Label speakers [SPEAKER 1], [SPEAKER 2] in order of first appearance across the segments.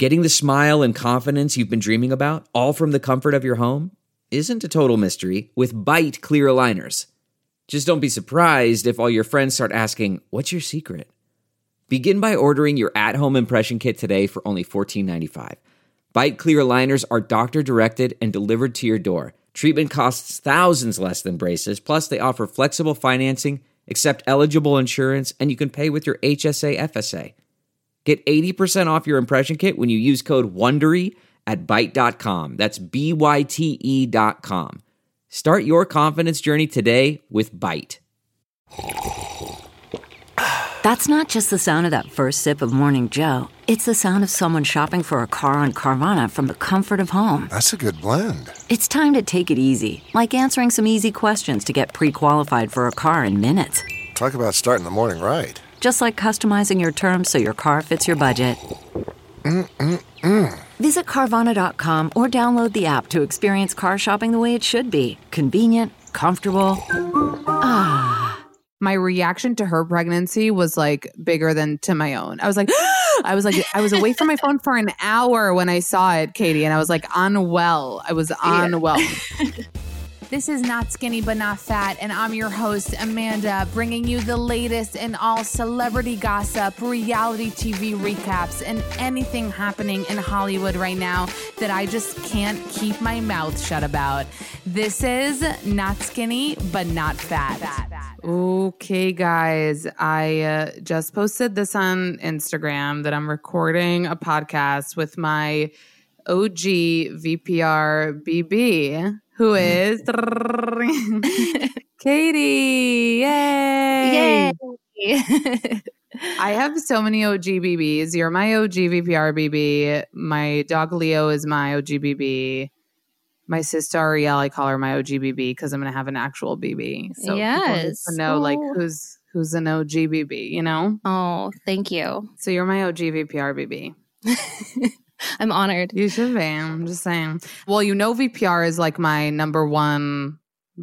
[SPEAKER 1] Getting the smile and confidence you've been dreaming about, all from the comfort of your home, isn't a total mystery with Byte clear aligners. Just don't be surprised if all your friends start asking, "What's your secret?" Begin by ordering your at-home impression kit today for only $14.95. Byte clear aligners are doctor-directed and delivered to your door. Treatment costs thousands less than braces, plus they offer flexible financing, accept eligible insurance, and you can pay with your HSA FSA. Get 80% off your impression kit when you use code WONDERY at Byte.com. That's BYTE.com. Start your confidence journey today with Byte.
[SPEAKER 2] That's not just the sound of that first sip of Morning Joe. It's the sound of someone shopping for a car on Carvana from the comfort of home.
[SPEAKER 3] That's a good blend.
[SPEAKER 2] It's time to take it easy, like answering some easy questions to get pre-qualified for a car in minutes.
[SPEAKER 3] Talk about starting the morning right.
[SPEAKER 2] Just like customizing your terms so your car fits your budget. Visit Carvana.com or download the app to experience car shopping the way it should be. Convenient, comfortable.
[SPEAKER 4] My reaction to her pregnancy was like bigger than to my own. I was like, I was away from my phone for an hour when I saw it, Katie, and I was like unwell. I was unwell.
[SPEAKER 5] This is Not Skinny But Not Fat, and I'm your host, Amanda, bringing you the latest in all celebrity gossip, reality TV recaps, and anything happening in Hollywood right now that I just can't keep my mouth shut about. This is Not Skinny But Not Fat.
[SPEAKER 4] Okay, guys, I just posted this on Instagram that I'm recording a podcast with my OG VPR BB, who is Katie. Yay! I have so many OG BBs. You're my OG VPR BB. My dog Leo is my OG BB. My sister Ariel, I call her my OG BB because I'm going to have an actual BB. So
[SPEAKER 6] yes,
[SPEAKER 4] people need to know like who's an OG BB, you know?
[SPEAKER 6] Oh, thank you.
[SPEAKER 4] So you're my OG VPR BB.
[SPEAKER 6] I'm honored.
[SPEAKER 4] You should be. I'm just saying. Well, you know VPR is like my number one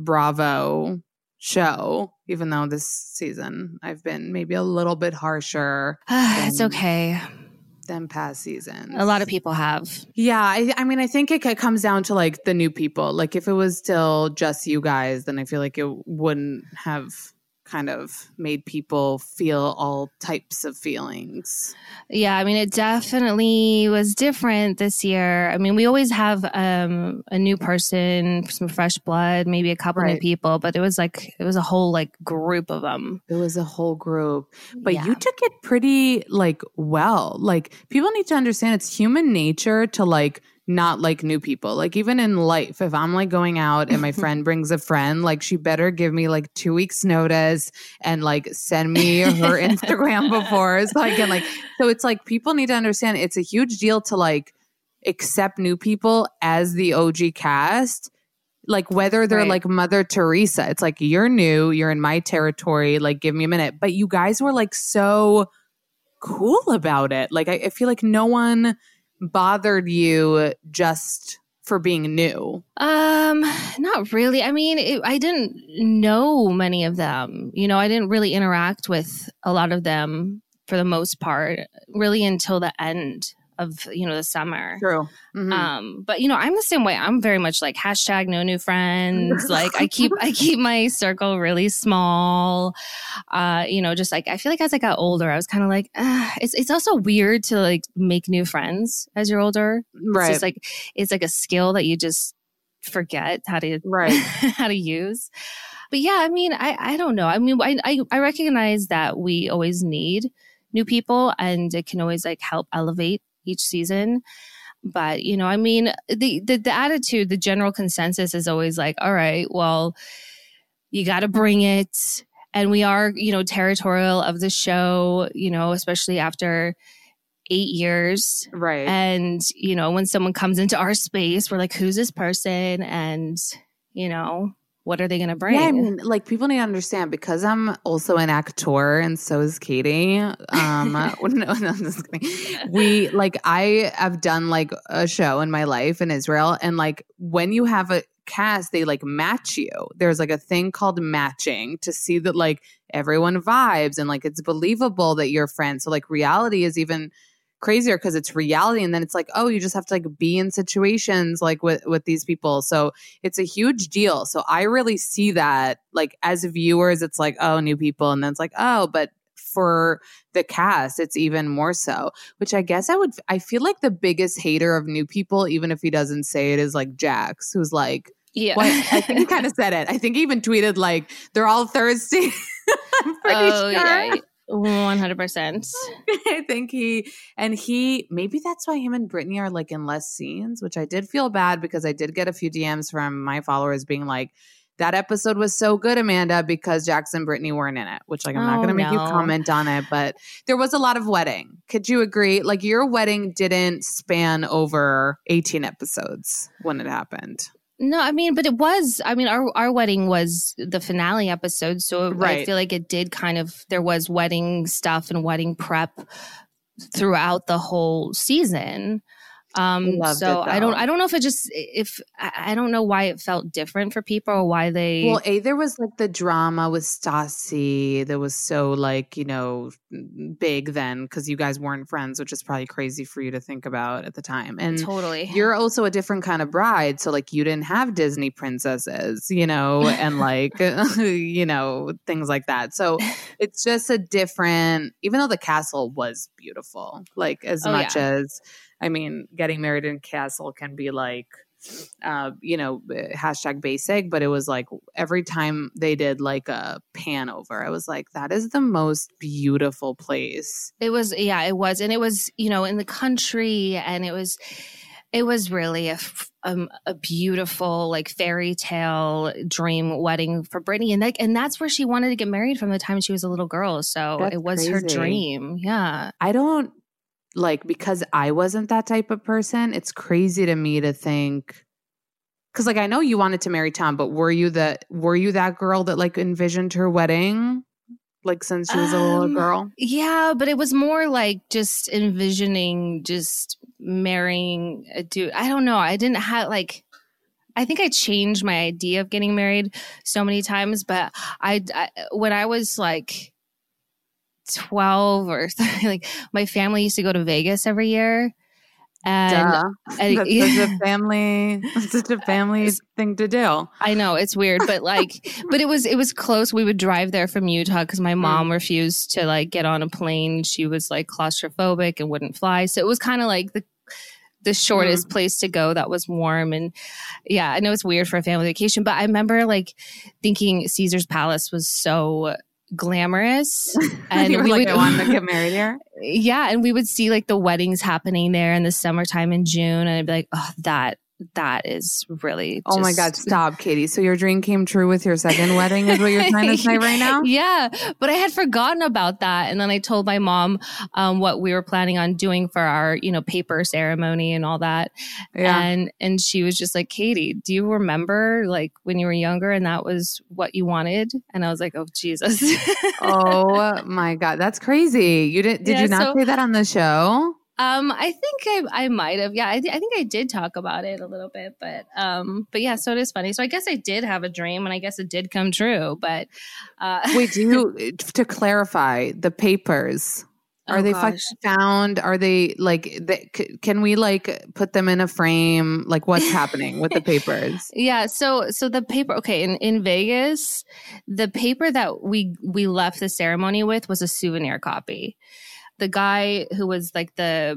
[SPEAKER 4] Bravo show, even though this season I've been maybe a little bit harsher.
[SPEAKER 6] It's okay.
[SPEAKER 4] Than past seasons.
[SPEAKER 6] A lot of people have.
[SPEAKER 4] Yeah. I mean, I think it comes down to like the new people. Like if it was still just you guys, then I feel like it wouldn't have kind of made people feel all types of feelings.
[SPEAKER 6] Yeah, I mean, it definitely was different this year. I mean, we always have a new person, some fresh blood, maybe a couple new people, but it was a whole like group of them.
[SPEAKER 4] It was a whole group. But you took it pretty like well. Like people need to understand it's human nature to like not like new people. Like even in life, if I'm like going out and my friend brings a friend, like she better give me like 2 weeks notice and like send me her Instagram before so I can like, so it's like people need to understand it's a huge deal to like accept new people as the OG cast. Like whether they're like Mother Teresa, it's like, you're new, you're in my territory, like give me a minute. But you guys were like so cool about it. Like I feel like no one bothered you just for being new?
[SPEAKER 6] Not really. I mean, I didn't know many of them. You know, I didn't really interact with a lot of them for the most part, really until the end of, you know, the summer.
[SPEAKER 4] True. Mm-hmm.
[SPEAKER 6] But, you know, I'm the same way. I'm very much like hashtag no new friends. Like I keep my circle really small. You know, just like, I feel like as I got older, I was kind of like, it's also weird to like make new friends as you're older.
[SPEAKER 4] Right.
[SPEAKER 6] It's just like, it's like a skill that you just forget how to, how to use. But yeah, I mean, I don't know. I mean, I recognize that we always need new people and it can always like help elevate each season. But, you know, I mean, the attitude, the general consensus is always like, all right, well, you got to bring it. And we are, you know, territorial of the show, you know, especially after 8 years.
[SPEAKER 4] Right.
[SPEAKER 6] And, you know, when someone comes into our space, we're like, who's this person? And, you know, what are they going to bring?
[SPEAKER 4] Yeah, I mean, like people need to understand because I'm also an actor and so is Katie. No, I'm just kidding. I have done like a show in my life in Israel, and like when you have a cast, they like match you. There's like a thing called matching to see that like everyone vibes and like it's believable that you're friends. So like reality is even crazier because it's reality. And then it's like, oh, you just have to like be in situations like with these people. So it's a huge deal. So I really see that like as viewers, it's like, oh, new people. And then it's like, oh, but for the cast, it's even more so, which I guess I feel like the biggest hater of new people, even if he doesn't say it, is like Jax, who's like,
[SPEAKER 6] yeah,
[SPEAKER 4] I think he kind of said it. I think he even tweeted like, they're all thirsty. I'm pretty sure.
[SPEAKER 6] Yeah, 100%.
[SPEAKER 4] I think maybe that's why him and Brittany are like in less scenes, which I did feel bad because I did get a few DMs from my followers being like, that episode was so good, Amanda, because Jax and Brittany weren't in it, which like I'm not going to make you comment on it, but there was a lot of wedding. Could you agree? Like your wedding didn't span over 18 episodes when it happened.
[SPEAKER 6] No, I mean, but it was, I mean, our wedding was the finale episode. So I feel like it did kind of, there was wedding stuff and wedding prep throughout the whole season. So I don't know if I don't know why it felt different for people or why they.
[SPEAKER 4] Well, there was like the drama with Stassi that was so like, you know, big then because you guys weren't friends, which is probably crazy for you to think about at the time. And
[SPEAKER 6] totally,
[SPEAKER 4] you're also a different kind of bride. So like you didn't have Disney princesses, you know, and like, you know, things like that. So it's just a different, even though the castle was beautiful, like as much as, I mean, getting married in castle can be like, you know, hashtag basic, but it was like every time they did like a pan over, I was like, that is the most beautiful place.
[SPEAKER 6] It was. And it was, you know, in the country, and it was really a beautiful like fairy tale dream wedding for Brittany. And that's where she wanted to get married from the time she was a little girl. So it was her dream. Yeah.
[SPEAKER 4] I don't, like, because I wasn't that type of person, it's crazy to me to think, because like I know you wanted to marry Tom, but were you that girl that like envisioned her wedding, like since she was a little girl?
[SPEAKER 6] Yeah, but it was more like just envisioning just marrying a dude. I don't know. I didn't have like. I think I changed my idea of getting married so many times, but I when I was like 12 or something, like my family used to go to Vegas every year, and
[SPEAKER 4] that's such a family thing to do.
[SPEAKER 6] I know it's weird, but like, but it was close. We would drive there from Utah because my mom refused to like get on a plane. She was like claustrophobic and wouldn't fly, so it was kind of like the shortest place to go that was warm. And yeah, I know it's weird for a family vacation, but I remember like thinking Caesar's Palace was so glamorous, and
[SPEAKER 4] you were like, I wanted to get married here.
[SPEAKER 6] Yeah, and we would see like the weddings happening there in the summertime in June, and I'd be like, oh, that is really
[SPEAKER 4] oh my God, stop, Katie. So your dream came true with your second wedding is what you're trying to say right now?
[SPEAKER 6] Yeah, but I had forgotten about that. And then I told my mom what we were planning on doing for our, you know, paper ceremony and all that. Yeah. And she was just like, Katie, do you remember like when you were younger and that was what you wanted? And I was like, oh, Jesus.
[SPEAKER 4] Oh my God, that's crazy. You did you not say that on the show?
[SPEAKER 6] I think I might have. Yeah, I think I did talk about it a little bit, but yeah, so it is funny. So I guess I did have a dream, and I guess it did come true. But
[SPEAKER 4] wait, to clarify, the papers, are they found? Are they like? Can we like put them in a frame? Like, what's happening with the papers?
[SPEAKER 6] Yeah, so the paper. Okay, in Vegas, the paper that we left the ceremony with was a souvenir copy. The guy who was like the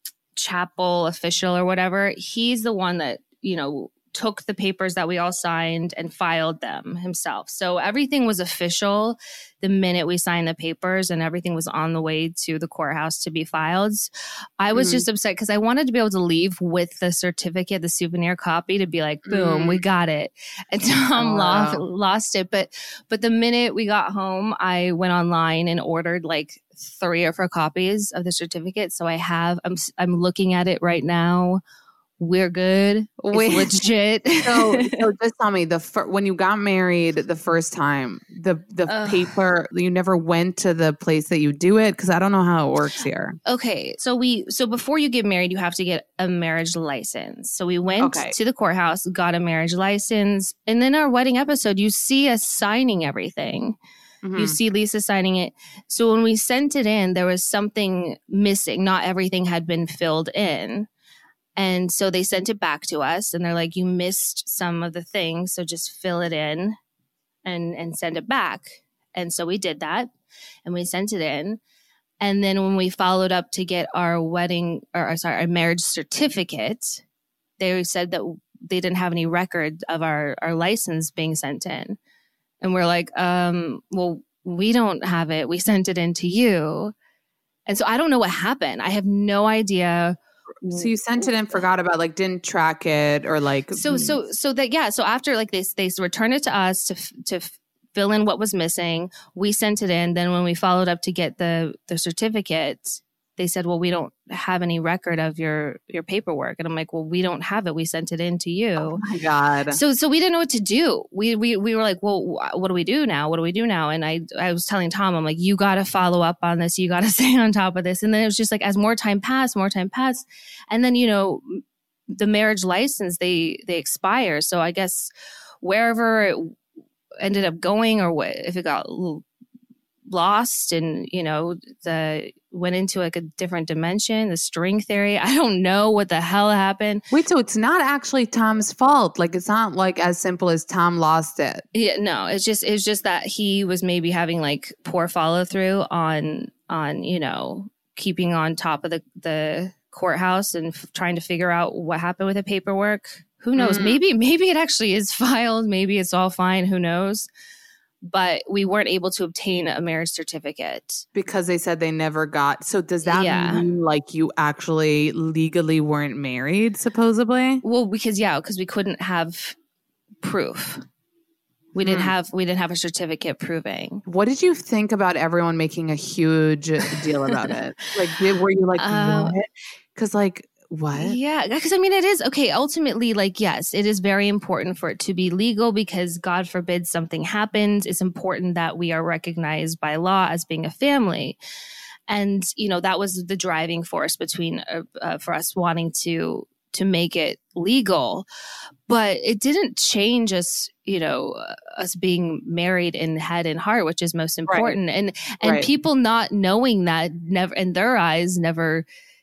[SPEAKER 6] chapel official or whatever, he's the one that, you know, took the papers that we all signed and filed them himself. So everything was official the minute we signed the papers, and everything was on the way to the courthouse to be filed. I was just upset because I wanted to be able to leave with the certificate, the souvenir copy, to be like, boom, we got it. And Tom lost it. But the minute we got home, I went online and ordered like 3 or 4 copies of the certificate. So I'm looking at it right now. We're good. It's legit.
[SPEAKER 4] So just tell me, when you got married the first time, the paper, you never went to the place that you do it? Because I don't know how it works here.
[SPEAKER 6] Okay. So before you get married, you have to get a marriage license. So we went to the courthouse, got a marriage license. And then our wedding episode, you see us signing everything. You see Lisa signing it. So when we sent it in, there was something missing. Not everything had been filled in. And so they sent it back to us and they're like, you missed some of the things. So just fill it in and send it back. And so we did that and we sent it in. And then when we followed up to get our our marriage certificate, they said that they didn't have any record of our license being sent in. And we're like, well, we don't have it. We sent it in to you. And so I don't know what happened. I have no idea.
[SPEAKER 4] So you sent it in, forgot about, like, didn't track it or like.
[SPEAKER 6] So after like they returned it to us to fill in what was missing. We sent it in. Then when we followed up to get the certificate, they said, well, we don't have any record of your paperwork. And I'm like, well, we don't have it. We sent it in to you.
[SPEAKER 4] Oh my God.
[SPEAKER 6] So we didn't know what to do. We were like, well, what do we do now? What do we do now? And I was telling Tom, I'm like, you got to follow up on this. You got to stay on top of this. And then it was just like, as more time passed. And then, the marriage license, they expire. So I guess wherever it ended up going or if it got lost and, went into like a different dimension, the string theory. I don't know what the hell happened.
[SPEAKER 4] Wait, so it's not actually Tom's fault. Like, it's not like as simple as Tom lost it.
[SPEAKER 6] Yeah, no, it's just that he was maybe having like poor follow through on keeping on top of the courthouse and trying to figure out what happened with the paperwork. Who knows? Maybe it actually is filed. Maybe it's all fine. Who knows? But we weren't able to obtain a marriage certificate.
[SPEAKER 4] Because they said they never got. So does that mean like you actually legally weren't married, supposedly?
[SPEAKER 6] Well, because we couldn't have proof. We didn't have a certificate proving.
[SPEAKER 4] What did you think about everyone making a huge deal about it? Like, were you like, what? Because like, what?
[SPEAKER 6] Yeah, because I mean, it is okay. Ultimately, like, yes, it is very important for it to be legal because God forbid something happens. It's important that we are recognized by law as being a family. And, that was the driving force for us wanting to make it legal. But it didn't change us, us being married in head and heart, which is most important. Right. And people not knowing that never, in their eyes, never,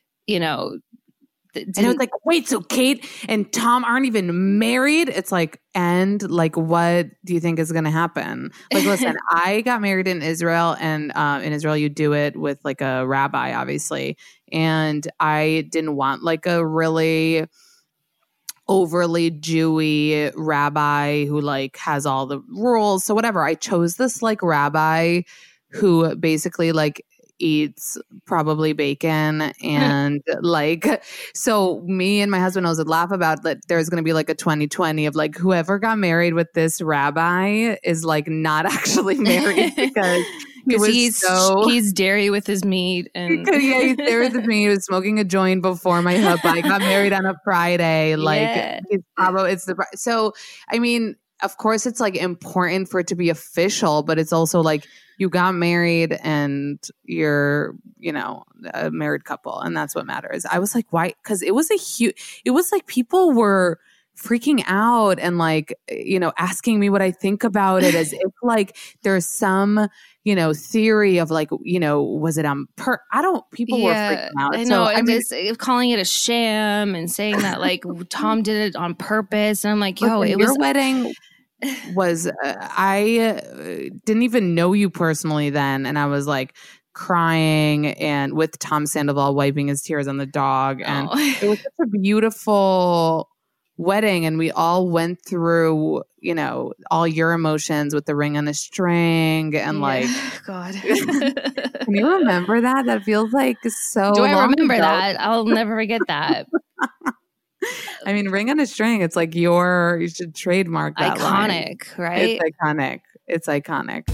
[SPEAKER 4] and it was like, wait, so Kate and Tom aren't even married? It's like, and like, what do you think is going to happen? Like, listen, I got married in Israel, and in Israel, you do it with like a rabbi, obviously. And I didn't want like a really overly Jewy rabbi who like has all the rules. So whatever, I chose this like rabbi who basically like eats probably bacon and like, so me and my husband always would laugh about that. There's going to be like a 2020 of like whoever got married with this rabbi is like not actually married because
[SPEAKER 6] he's dairy with his meat and
[SPEAKER 4] he's dairy with his meat. He was smoking a joint before my hubby got married on a Friday. Like so I mean, of course it's like important for it to be official, but it's also like you got married and you're, a married couple, and that's what matters. I was like, why? Because it was like people were freaking out and like, asking me what I think about it as if like there's some, theory of like, was it on people were freaking out.
[SPEAKER 6] I know. So, calling it a sham and saying that like Tom did it on purpose. And I'm like,
[SPEAKER 4] your wedding was I didn't even know you personally then, and I was like crying and with Tom Sandoval wiping his tears on the dog, and it was such a beautiful wedding, and we all went through all your emotions with the ring on a string and like
[SPEAKER 6] God.
[SPEAKER 4] Can you remember that? That feels like so
[SPEAKER 6] do I remember
[SPEAKER 4] ago.
[SPEAKER 6] That? I'll never forget that.
[SPEAKER 4] I mean, ring on a string. It's like you should trademark that
[SPEAKER 6] iconic,
[SPEAKER 4] line.
[SPEAKER 6] Right?
[SPEAKER 4] It's iconic.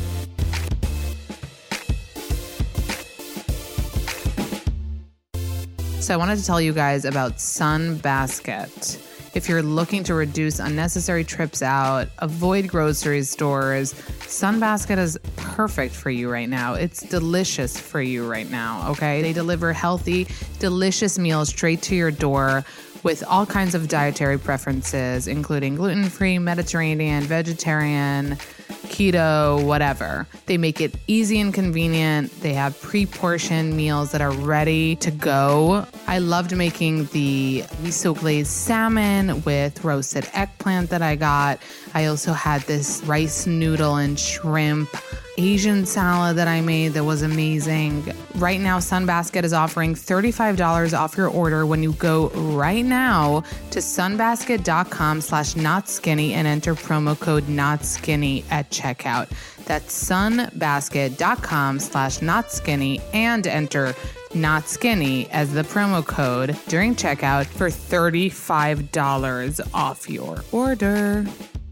[SPEAKER 4] So I wanted to tell you guys about Sunbasket. If you're looking to reduce unnecessary trips out, avoid grocery stores, Sunbasket is perfect for you right now. It's delicious for you right now, okay? They deliver healthy, delicious meals straight to your door with all kinds of dietary preferences, including gluten-free, Mediterranean, vegetarian, keto, whatever. They make it easy and convenient. They have pre-portioned meals that are ready to go. I loved making the miso glazed salmon with roasted eggplant that I got. I also had this rice noodle and shrimp Asian salad that I made that was amazing. Right now, Sunbasket is offering $35 off your order when you go right now to sunbasket.com/notskinny and enter promo code notskinny at checkout. That's sunbasket.com/notskinny and enter not skinny as the promo code during checkout for $35 off your order.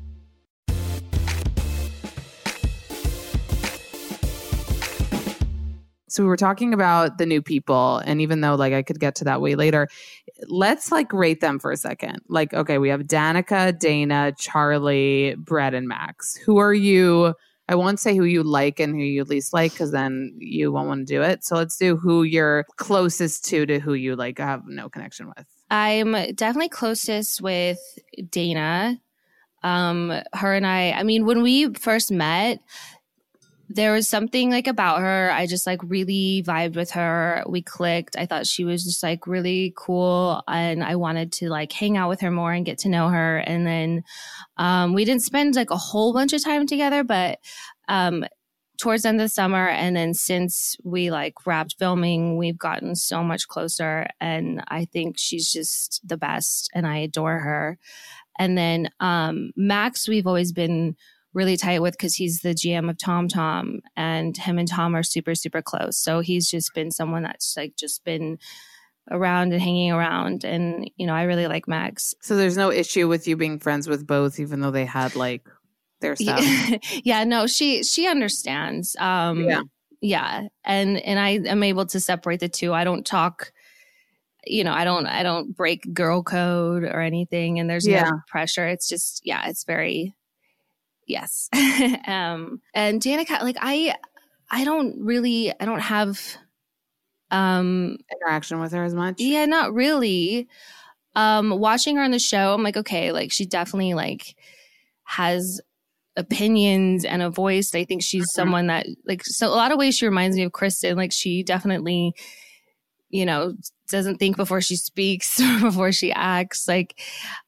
[SPEAKER 4] So we were talking about the new people, and even though like I could get to that way later, let's like rate them for a second. Like, okay, we have Danica, Dana, Charlie, Brett, and Max. Who are you? I won't say who you like and who you least like because then you won't want to do it. So let's do who you're closest to who you like have no connection with.
[SPEAKER 6] I'm definitely closest with Dana. Her and I mean, when we first met, there was something like about her. I just like really vibed with her. We clicked. I thought she was just like really cool. And I wanted to like hang out with her more and get to know her. And then we didn't spend like a whole bunch of time together, but towards the end of the summer. And then since we like wrapped filming, we've gotten so much closer. And I think she's just the best and I adore her. And then Max, we've always been really tight with because he's the GM of TomTom and him and Tom are super, super close. So he's just been someone that's like just been around and hanging around. And, you know, I really like Max.
[SPEAKER 4] So there's no issue with you being friends with both, even though they had like their stuff.
[SPEAKER 6] Yeah, no, she understands. Yeah. And I am able to separate the two. I don't talk, you know, I don't break girl code or anything. And there's no pressure. It's just, it's very, yes. And Danica, like I don't have
[SPEAKER 4] interaction with her as much.
[SPEAKER 6] Yeah, not really. Watching her on the show, I'm like, okay, like she definitely like has opinions and a voice. I think she's someone that like, so a lot of ways she reminds me of Kristen. Like she definitely, you know, doesn't think before she speaks or before she acts. Like,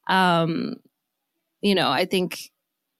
[SPEAKER 6] you know, I think,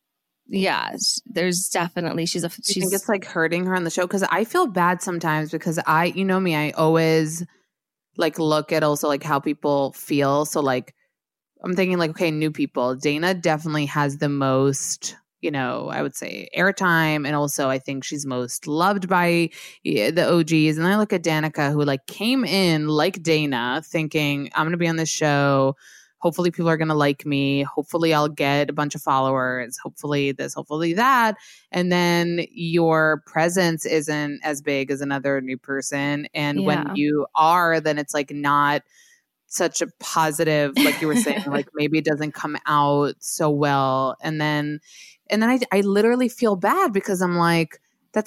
[SPEAKER 6] there's definitely,
[SPEAKER 4] I think it's like hurting her on the show. Cause I feel bad sometimes because you know me, I always like look at also like how people feel. So like, I'm thinking like, okay, new people, Dana definitely has the most, you know, I would say airtime. And also I think she's most loved by the OGs. And I look at Danica who like came in like Dana thinking I'm going to be on this show. Hopefully people are going to like me. Hopefully I'll get a bunch of followers. Hopefully this, hopefully that. And then your presence isn't as big as another new person. And when you are, then it's like not such a positive, like you were saying, like maybe it doesn't come out so well. And then I literally feel bad because I'm like,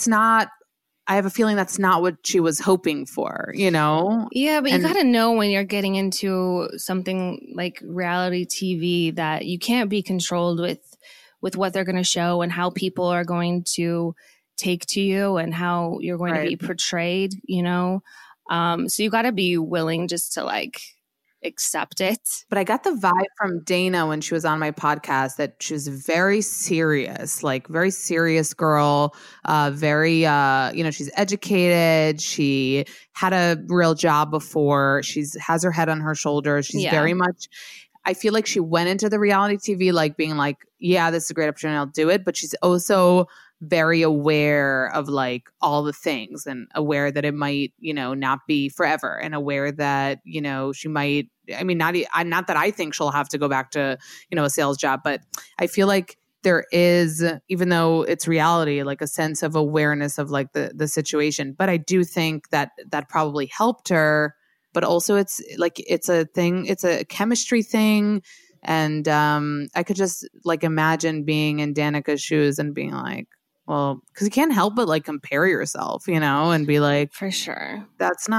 [SPEAKER 4] I have a feeling that's not what she was hoping for, you know?
[SPEAKER 6] Yeah, but you got to know when you're getting into something like reality TV that you can't be controlled with what they're going to show and how people are going to take to you and how you're going to be portrayed, you know? So you got to be willing just to like accept it.
[SPEAKER 4] But I got the vibe from Dana when she was on my podcast that she was very serious, like very serious girl, very, you know, she's educated. She had a real job before. Has her head on her shoulders. She's very much, I feel like she went into the reality TV like being like, yeah, this is a great opportunity. I'll do it. But she's also very aware of like all the things and aware that it might, you know, not be forever and aware that, you know, she might, I mean, not that I think she'll have to go back to, you know, a sales job, but I feel like there is, even though it's reality, like a sense of awareness of like the situation. But I do think that probably helped her, but also it's like, it's a thing, it's a chemistry thing. And I could just like imagine being in Danica's shoes and being like, well, because you can't help but like compare yourself, you know, and be like,
[SPEAKER 6] for sure,
[SPEAKER 4] that's not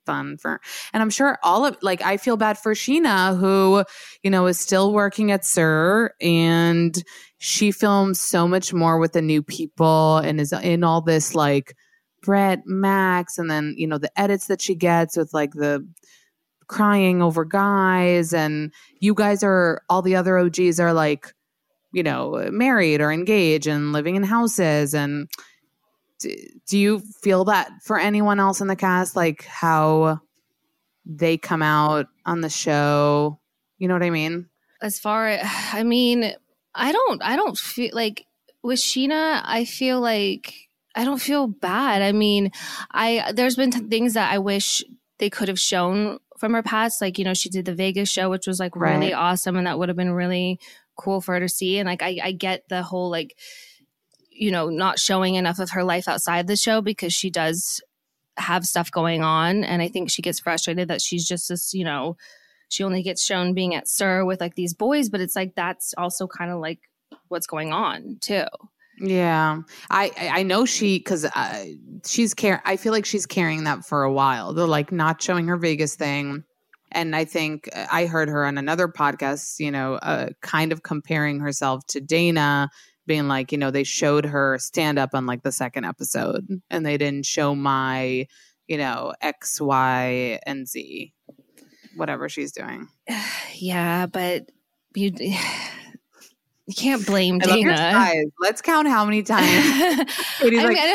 [SPEAKER 4] fun for, and I'm sure all of, like, I feel bad for Sheena, who, you know, is still working at SUR, and she films so much more with the new people and is in all this like Brett, Max, and then, you know, the edits that she gets with like the crying over guys, and you guys are, all the other OGs are like, you know, married or engaged and living in houses. And do you feel that for anyone else in the cast, like how they come out on the show? You know what I mean?
[SPEAKER 6] As far as, I mean, I don't feel like with Sheena, I feel like I don't feel bad. I mean, there's been things that I wish they could have shown from her past. Like, you know, she did the Vegas show, which was like really awesome. And that would have been really cool for her to see. And like, I get the whole, like, you know, not showing enough of her life outside the show because she does have stuff going on. And I think she gets frustrated that she's just this, you know, she only gets shown being at SUR with like these boys, but it's like, that's also kind of like what's going on too.
[SPEAKER 4] Yeah. I know because she's I feel like she's carrying that for a while. They're like not showing her Vegas thing. And I think I heard her on another podcast, you know, kind of comparing herself to Dana, being like, you know, they showed her stand up on like the second episode and they didn't show my, you know, X, Y, and Z, whatever she's doing.
[SPEAKER 6] Yeah, but you can't blame Dana.
[SPEAKER 4] Let's count how many times. Katie's like,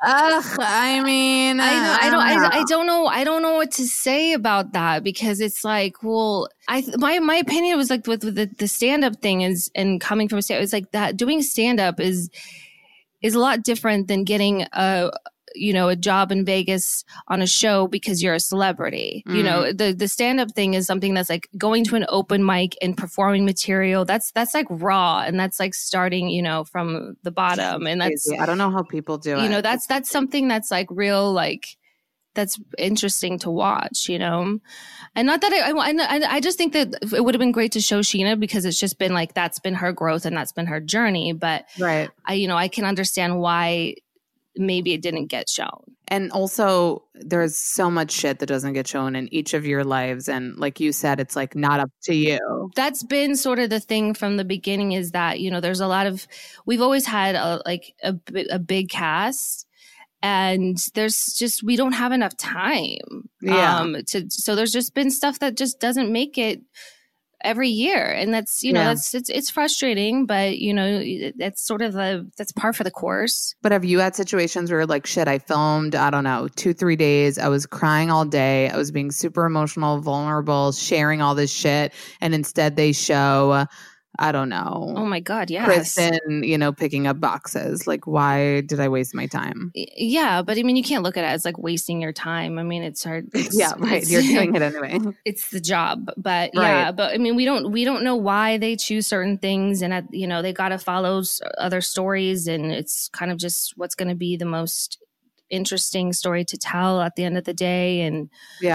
[SPEAKER 6] I don't know. I don't know what to say about that because it's like, well, my opinion was like with the stand up thing is, and coming from a stand, it's like that doing stand up is a lot different than getting a job in Vegas on a show because you're a celebrity. You know, the stand-up thing is something that's like going to an open mic and performing material. That's like raw and that's like starting, you know, from the bottom. And that's
[SPEAKER 4] crazy. I don't know how people do it.
[SPEAKER 6] You know, that's something that's like real, like that's interesting to watch, you know? And not that I just think that it would have been great to show Sheena because it's just been like, that's been her growth and that's been her journey. But I can understand why maybe it didn't get shown.
[SPEAKER 4] And also there's so much shit that doesn't get shown in each of your lives. And like you said, it's like not up to you.
[SPEAKER 6] That's been sort of the thing from the beginning is that, you know, there's a lot of, we've always had a big cast and there's just, we don't have enough time. So there's just been stuff that just doesn't make it every year. And that's, you know, it's frustrating, but you know, that's sort of that's par for the course.
[SPEAKER 4] But have you had situations where like, shit, I filmed, I don't know, 2-3 days. I was crying all day. I was being super emotional, vulnerable, sharing all this shit. And instead they show, I don't know.
[SPEAKER 6] Oh my God, yes.
[SPEAKER 4] Kristen, you know, picking up boxes. Like, why did I waste my time?
[SPEAKER 6] Yeah, but I mean, you can't look at it as like wasting your time. I mean, it's hard.
[SPEAKER 4] You're doing it anyway.
[SPEAKER 6] It's the job, but but I mean, we don't know why they choose certain things, and you know, they got to follow other stories, and it's kind of just what's going to be the most interesting story to tell at the end of the day, and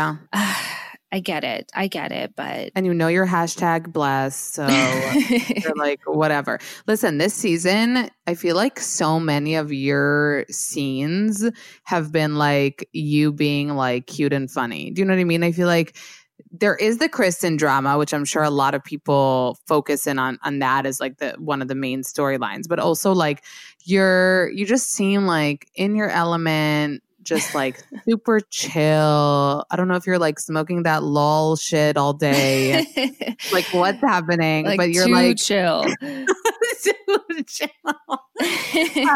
[SPEAKER 6] I get it, but...
[SPEAKER 4] And you know your hashtag blessed, so you're like, whatever. Listen, this season, I feel like so many of your scenes have been like you being like cute and funny. Do you know what I mean? I feel like there is the Kristen drama, which I'm sure a lot of people focus in on that as like one of the main storylines. But also like you just seem like in your element, just like super chill. I don't know if you're like smoking that lol shit all day. Like what's happening?
[SPEAKER 6] Like,
[SPEAKER 4] but you're
[SPEAKER 6] too
[SPEAKER 4] like
[SPEAKER 6] chill.
[SPEAKER 4] Too chill.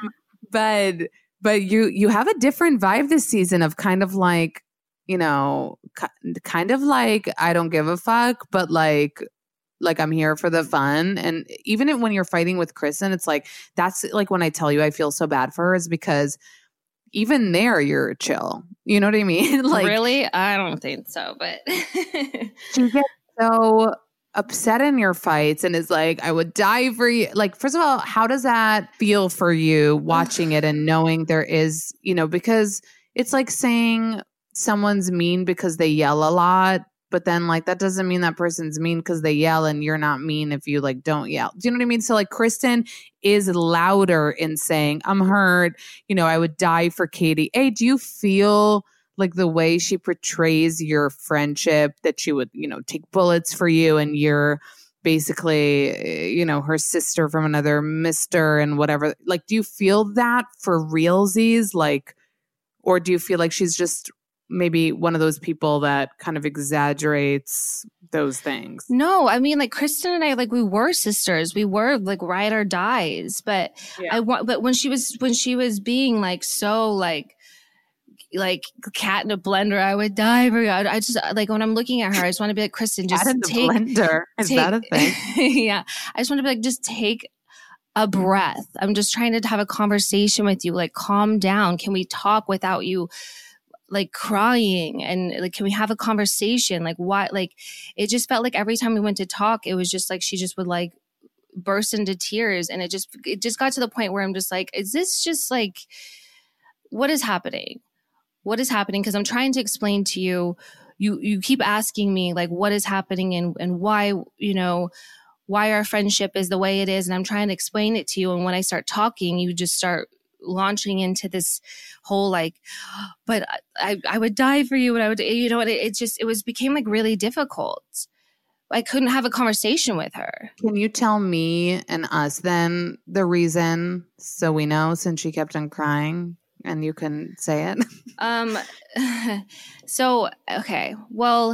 [SPEAKER 4] But you have a different vibe this season of kind of like, you know, kind of like I don't give a fuck, but like I'm here for the fun. And even when you're fighting with Kristen, it's like that's like when I tell you I feel so bad for her is because even there, you're chill. You know what I mean? Like,
[SPEAKER 6] really? I don't think so, but
[SPEAKER 4] she gets so upset in your fights and is like, I would die for you. Like, first of all, how does that feel for you watching it and knowing there is, you know, because it's like saying someone's mean because they yell a lot. But then like that doesn't mean that person's mean because they yell and you're not mean if you like don't yell. Do you know what I mean? So like Kristen is louder in saying, I'm hurt, you know, I would die for Katie. Hey, do you feel like the way she portrays your friendship, that she would, take bullets for you and you're basically, her sister from another mister and whatever. Like, do you feel that for realsies? Like, or do you feel like she's just maybe one of those people that kind of exaggerates those things?
[SPEAKER 6] No, I mean, like Kristen and I, like we were sisters. We were like ride or dies. But but when she was being like so like cat in a blender, I would die for you. I just like when I'm looking at her, I just want to be like, Kristen, just
[SPEAKER 4] cat in
[SPEAKER 6] take
[SPEAKER 4] the blender. Is that a thing?
[SPEAKER 6] Yeah, I just want to be like, just take a breath. I'm just trying to have a conversation with you. Like, calm down. Can we talk without you like crying? And like, can we have a conversation? Like, why? Like, it just felt like every time we went to talk, it was just like she just would like burst into tears, and it just got to the point where I'm just like, is this just like, what is happening? What is happening? Because I'm trying to explain to you. You keep asking me like, what is happening and why, why our friendship is the way it is. And I'm trying to explain it to you. And when I start talking, you just start launching into this whole like, but I would die for you. And I would, it became like really difficult. I couldn't have a conversation with her. Can
[SPEAKER 4] you tell me and us then the reason, so we know, since she kept on crying and you couldn't say it?
[SPEAKER 6] So, okay. Well,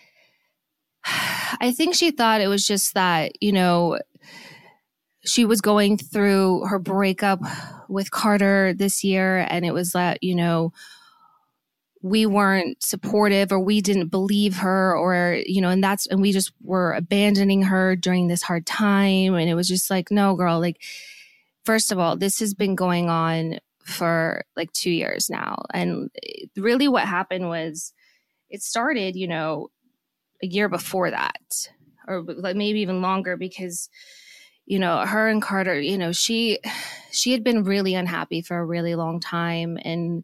[SPEAKER 6] I think she thought it was just that, she was going through her breakup with Carter this year. And it was that, we weren't supportive or we didn't believe her or, and we just were abandoning her during this hard time. And it was just like, no, girl, like, first of all, this has been going on for like 2 years now. And really what happened was it started, a year before that, or like maybe even longer, because, her and Carter, she had been really unhappy for a really long time. And,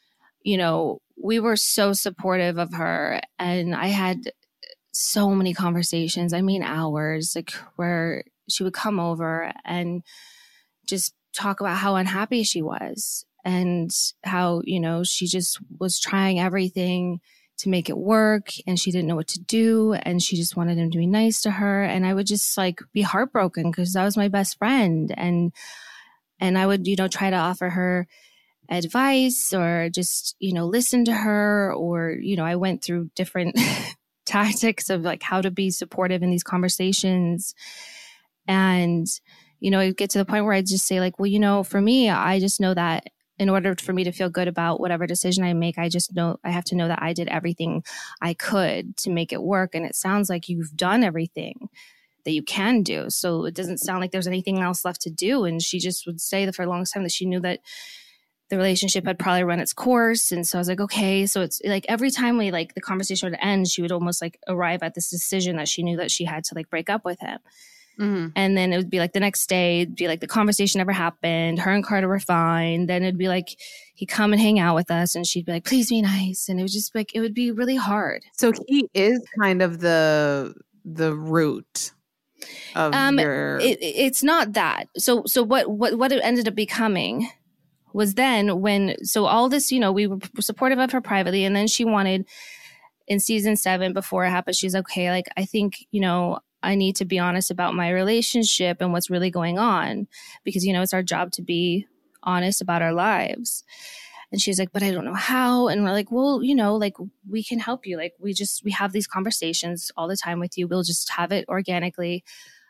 [SPEAKER 6] we were so supportive of her. And I had so many conversations, I mean, hours, like where she would come over and just talk about how unhappy she was and how, she just was trying everything to make it work and she didn't know what to do and she just wanted him to be nice to her. And I would just like be heartbroken because that was my best friend. And I would, try to offer her advice or just, listen to her, or, I went through different tactics of like how to be supportive in these conversations. And, I get to the point where I just say like, well, for me, I just know that in order for me to feel good about whatever decision I make, I have to know that I did everything I could to make it work. And it sounds like you've done everything that you can do. So it doesn't sound like there's anything else left to do. And she just would say that for a long time that she knew that the relationship had probably run its course. And so I was like, okay. So it's like every time we like the conversation would end, she would almost like arrive at this decision that she knew that she had to like break up with him. Mm-hmm. And then it would be like the next day, it'd be like the conversation never happened. Her and Carter were fine. Then it'd be like he'd come and hang out with us and she'd be like, please be nice. And it was just like, it would be really hard.
[SPEAKER 4] So he is kind of the root of your...
[SPEAKER 6] It's not that. So what it ended up becoming was then so all this, we were supportive of her privately. And then she wanted in season 7, before it happened, she's okay. Like, I think, I need to be honest about my relationship and what's really going on because, it's our job to be honest about our lives. And she's like, but I don't know how. And we're like, well, like we can help you. Like we have these conversations all the time with you. We'll just have it organically,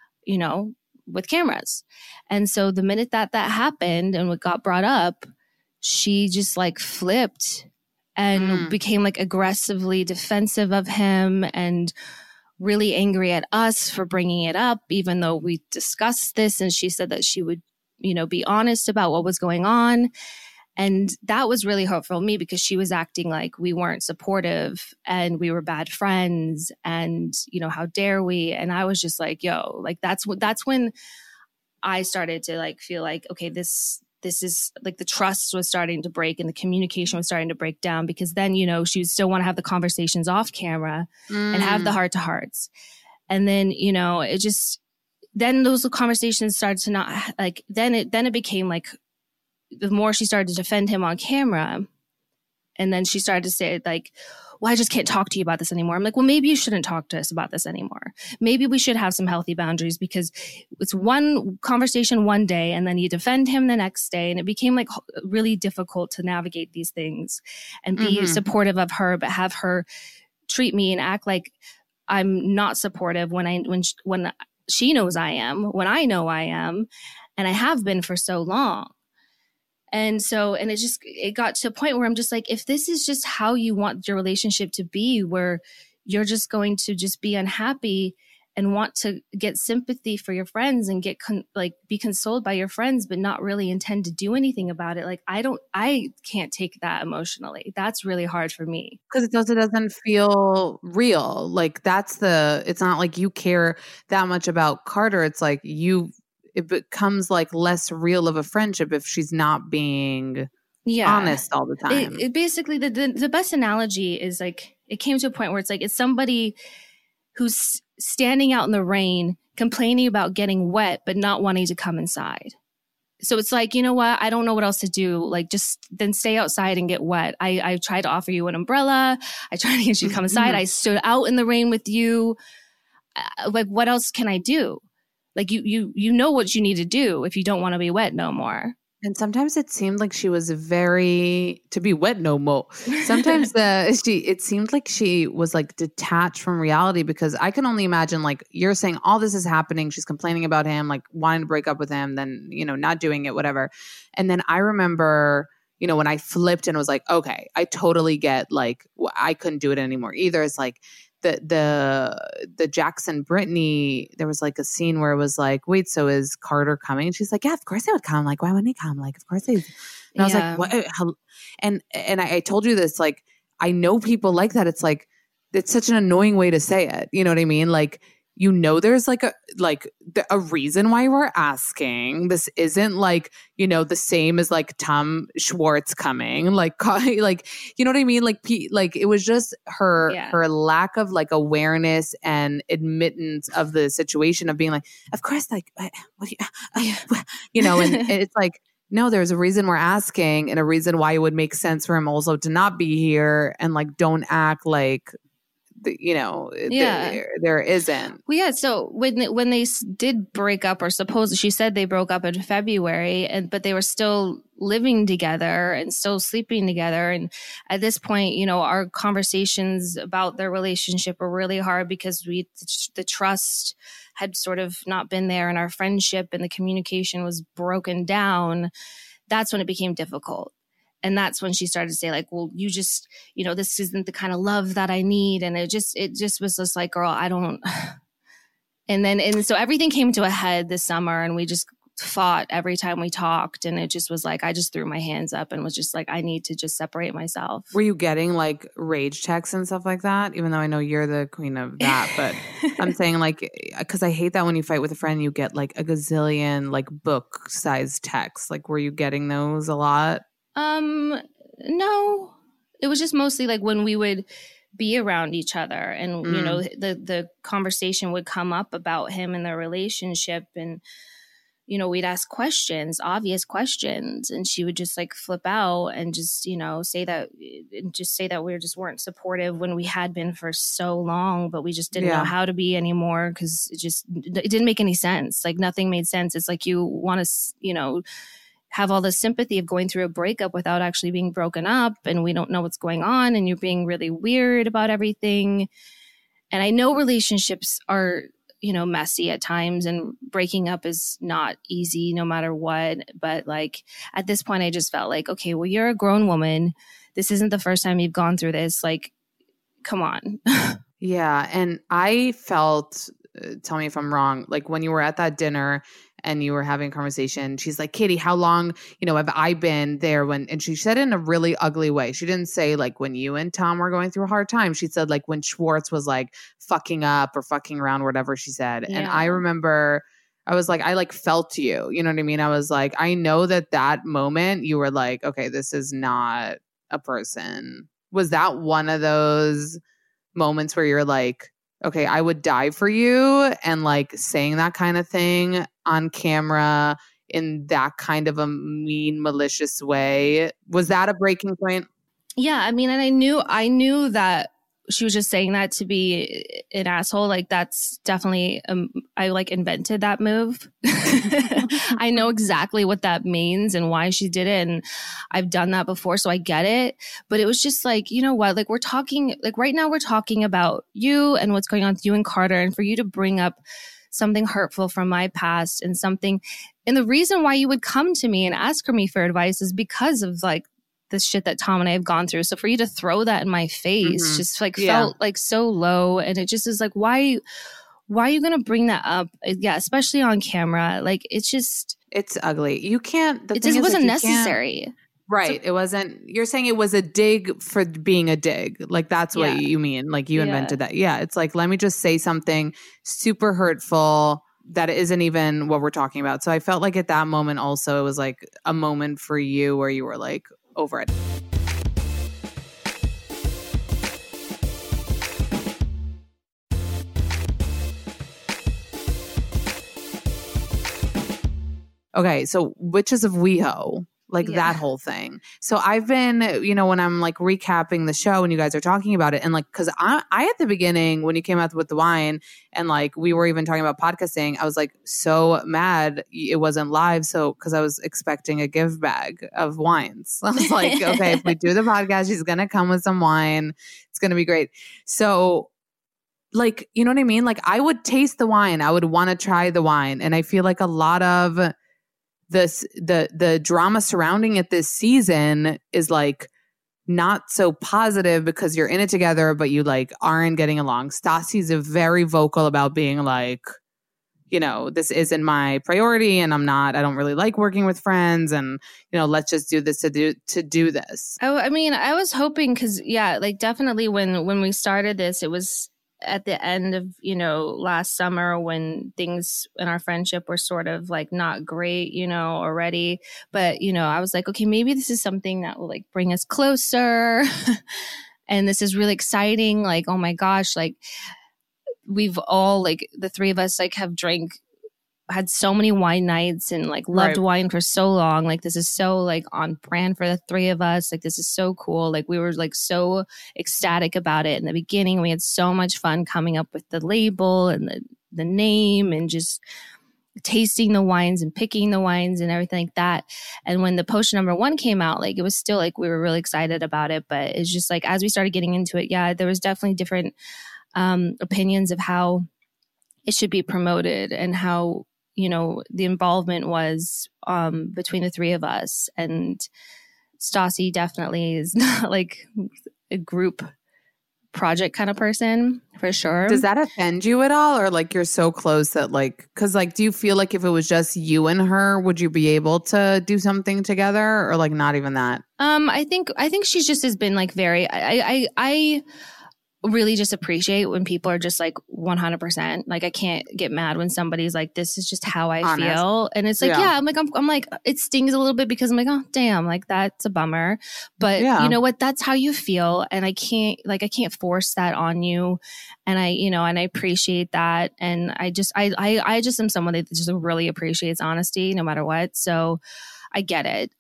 [SPEAKER 6] with cameras. And so the minute that happened and what got brought up, she just like flipped and became like aggressively defensive of him and really angry at us for bringing it up, even though we discussed this. And she said that she would, be honest about what was going on. And that was really hurtful to me because she was acting like we weren't supportive and we were bad friends and, how dare we? And I was just like, yo, like that's when I started to like feel like, okay, this is like the trust was starting to break and the communication was starting to break down because then, she would still want to have the conversations off camera and have the heart to hearts. And then, then those conversations started to not like, then it became like the more she started to defend him on camera And then she started to say like, well, I just can't talk to you about this anymore. I'm like, well, maybe you shouldn't talk to us about this anymore. Maybe we should have some healthy boundaries, because it's one conversation one day and then you defend him the next day. And it became like really difficult to navigate these things and be supportive of her, but have her treat me and act like I'm not supportive when she knows I am, when I know I am, and I have been for so long. And it got to a point where I'm just like, if this is just how you want your relationship to be, where you're just going to just be unhappy and want to get sympathy for your friends and be consoled by your friends, but not really intend to do anything about it. Like, I can't take that emotionally. That's really hard for me.
[SPEAKER 4] Because it doesn't feel real. Like it's not like you care that much about Carter. It's like it becomes like less real of a friendship if she's not being honest all the time.
[SPEAKER 6] It basically, the best analogy is like, it came to a point where it's like, it's somebody who's standing out in the rain, complaining about getting wet, but not wanting to come inside. So it's like, you know what? I don't know what else to do. Like, just then stay outside and get wet. I tried to offer you an umbrella. I tried to get you to come inside. I stood out in the rain with you. Like, what else can I do? Like, you know what you need to do if you don't want to be wet no more.
[SPEAKER 4] And sometimes it seemed like she was to be wet no more. Sometimes it seemed like she was like detached from reality, because I can only imagine, like, you're saying all this is happening. She's complaining about him, like wanting to break up with him, then, not doing it, whatever. And then I remember, when I flipped and was like, okay, I totally get, like, I couldn't do it anymore either. It's like, the Jackson Brittany, there was like a scene where it was like, wait, so is Carter coming? And she's like, yeah, of course he would come. Like, why wouldn't he come? Like, of course he. And I was like, what? And I told you this, like, I know people like that. It's like, it's such an annoying way to say it. You know what I mean? Like, there's a reason why we're asking. This isn't like, the same as like Tom Schwartz coming, like, you know what I mean? Like, it was just her lack of like awareness and admittance of the situation of being like, of course, like, what do you, and it's like, no, there's a reason we're asking, and a reason why it would make sense for him also to not be here, and like, don't act like, there isn't.
[SPEAKER 6] Well, yeah. So when they did break up, or she said they broke up in February, but they were still living together and still sleeping together. And at this point, our conversations about their relationship were really hard, because the trust had sort of not been there, and our friendship and the communication was broken down. That's when it became difficult. And that's when she started to say, like, well, you just, this isn't the kind of love that I need. And it just was just like, girl, I don't. And so everything came to a head this summer, and we just fought every time we talked. And it just was like, I just threw my hands up and was just like, I need to just separate myself.
[SPEAKER 4] Were you getting like rage texts and stuff like that? Even though I know you're the queen of that, but I'm saying, like, because I hate that when you fight with a friend, you get like a gazillion like book sized texts. Like, were you getting those a lot?
[SPEAKER 6] No, it was just mostly like when we would be around each other, and, the conversation would come up about him and their relationship, and, we'd ask questions, obvious questions, and she would just like flip out and just, say that we just weren't supportive when we had been for so long, but we just didn't know how to be anymore, because it didn't make any sense. Like, nothing made sense. It's like, you want to, have all the sympathy of going through a breakup without actually being broken up, and we don't know what's going on, and you're being really weird about everything. And I know relationships are, messy at times, and breaking up is not easy no matter what. But like, at this point, I just felt like, okay, well, you're a grown woman. This isn't the first time you've gone through this. Like, come on.
[SPEAKER 4] Yeah. And I felt, tell me if I'm wrong, like when you were at that dinner and you were having a conversation, she's like, Katie, how long, have I been there when, and she said it in a really ugly way. She didn't say like when you and Tom were going through a hard time. She said like when Schwartz was like fucking up or fucking around, whatever she said. Yeah. And I remember I was like, I like felt you, you know what I mean? I was like, I know that moment you were like, okay, this is not a person. Was that one of those moments where you're like, okay, I would die for you, and like saying that kind of thing on camera in that kind of a mean, malicious way? Was that a breaking point?
[SPEAKER 6] Yeah, I mean, and I knew that she was just saying that to be an asshole. Like, that's definitely, I like invented that move. I know exactly what that means and why she did it. And I've done that before, so I get it. But it was just like, you know what? Like, we're talking, like right now we're talking about you and what's going on with you and Carter. And for you to bring up something hurtful from my past and something, and the reason why you would come to me and ask for me for advice is because of like the shit that Tom and I have gone through. So for you to throw that in my face just like felt like so low. And it just is like, why are you going to bring that up? Yeah. Especially on camera. Like, it's
[SPEAKER 4] ugly. You can't,
[SPEAKER 6] it just wasn't necessary.
[SPEAKER 4] Right. So, it wasn't, you're saying it was a dig for being a dig. Like, that's what you mean. Like, you invented that. Yeah. It's like, let me just say something super hurtful that isn't even what we're talking about. So I felt like at that moment also, it was like a moment for you where you were like, over it. Okay, so Witches of WeHo, like that whole thing. So I've been, you know, when I'm like recapping the show and you guys are talking about it, and like, because I at the beginning when you came out with the wine and like we were even talking about podcasting, I was like so mad it wasn't live. So because I was expecting a give bag of wines, I was like, okay, if we do the podcast, she's gonna come with some wine. It's gonna be great. So like, you know what I mean? Like, I would taste the wine. I would want to try the wine, and I feel like a lot of the drama surrounding it this season is like not so positive because you're in it together, but you like aren't getting along. Stassi's very vocal about being like, you know, this isn't my priority and I don't really like working with friends, and, you know, let's just do this to do this.
[SPEAKER 6] I mean, I was hoping, because like definitely when we started this, it was at the end of, you know, last summer when things in our friendship were sort of like not great, you know, already. But, you know, I was like, okay, maybe this is something that will like bring us closer. And this is really exciting. Like, oh my gosh, like we've all, like the three of us like have had so many wine nights and like loved wine for so long. Like, this is so like on brand for the three of us. Like, this is so cool. Like, we were like so ecstatic about it in the beginning. We had so much fun coming up with the label and the name and just tasting the wines and picking the wines and everything like that. And when the potion number 1 came out, like it was still like we were really excited about it. But it's just like as we started getting into it, there was definitely different opinions of how it should be promoted and how, you know, the involvement was between the three of us. And Stassi definitely is not like a group project kind of person, for sure.
[SPEAKER 4] Does that offend you at all? Or like you're so close that like, because like, do you feel like if it was just you and her, would you be able to do something together, or like not even that?
[SPEAKER 6] I think she just has been like very, I really just appreciate when people are just like 100%. Like, I can't get mad when somebody's like, this is just how I feel. And it's like, I'm like, it stings a little bit because I'm like, oh, damn, like that's a bummer. But you know what? That's how you feel. And I can't force that on you. And I appreciate that. And I just am someone that just really appreciates honesty no matter what. So I get it.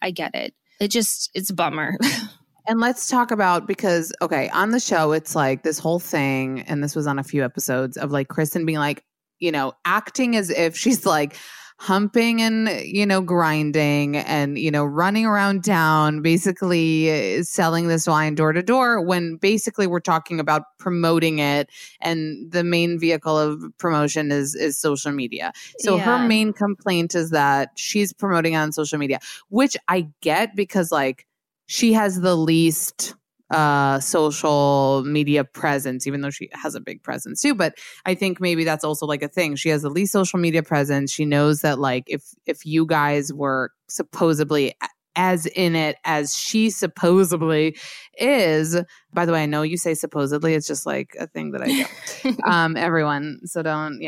[SPEAKER 6] It's a bummer.
[SPEAKER 4] And let's talk about, because, okay, on the show, it's like this whole thing, and this was on a few episodes, of like Kristen being like, you know, acting as if she's like humping and, you know, grinding and, you know, running around town, basically selling this wine door to door, when basically we're talking about promoting it. And the main vehicle of promotion is social media. So her main complaint is that she's promoting on social media, which I get because like, she has the least social media presence, even though she has a big presence too. But I think maybe that's also like a thing. She has the least social media presence. She knows that like if you guys were supposedly as in it as she supposedly is, by the way, I know you say supposedly, it's just like a thing that I do. Everyone. So don't,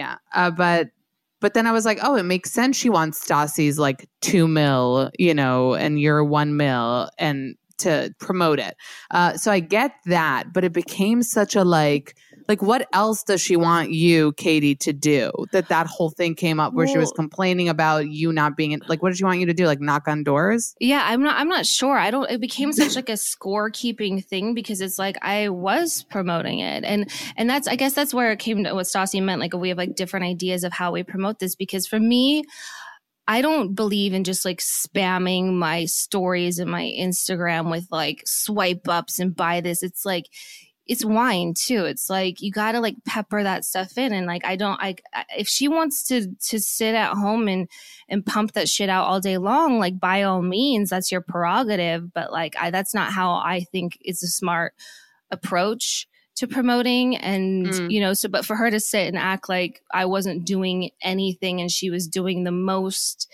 [SPEAKER 4] But then I was like, oh, it makes sense. She wants Stassi's like 2 mil, you know, and you're 1 mil, and to promote it. So I get that, but it became such a like Like, what else does she want you, Katie, to do? That whole thing came up where she was complaining about you not being like, what did she want you to do? Like, knock on doors?
[SPEAKER 6] Yeah, I'm not sure. It became such like a scorekeeping thing because it's like I was promoting it. And that's, I guess that's where it came to what Stassi meant. Like, we have like different ideas of how we promote this, because for me, I don't believe in just like spamming my stories and my Instagram with like swipe ups and buy this. It's like, it's wine too. It's like, you got to like pepper that stuff in. And like, if she wants to sit at home and pump that shit out all day long, like by all means, that's your prerogative. But like, that's not how I think it's a smart approach to promoting. And, you know, but for her to sit and act like I wasn't doing anything and she was doing the most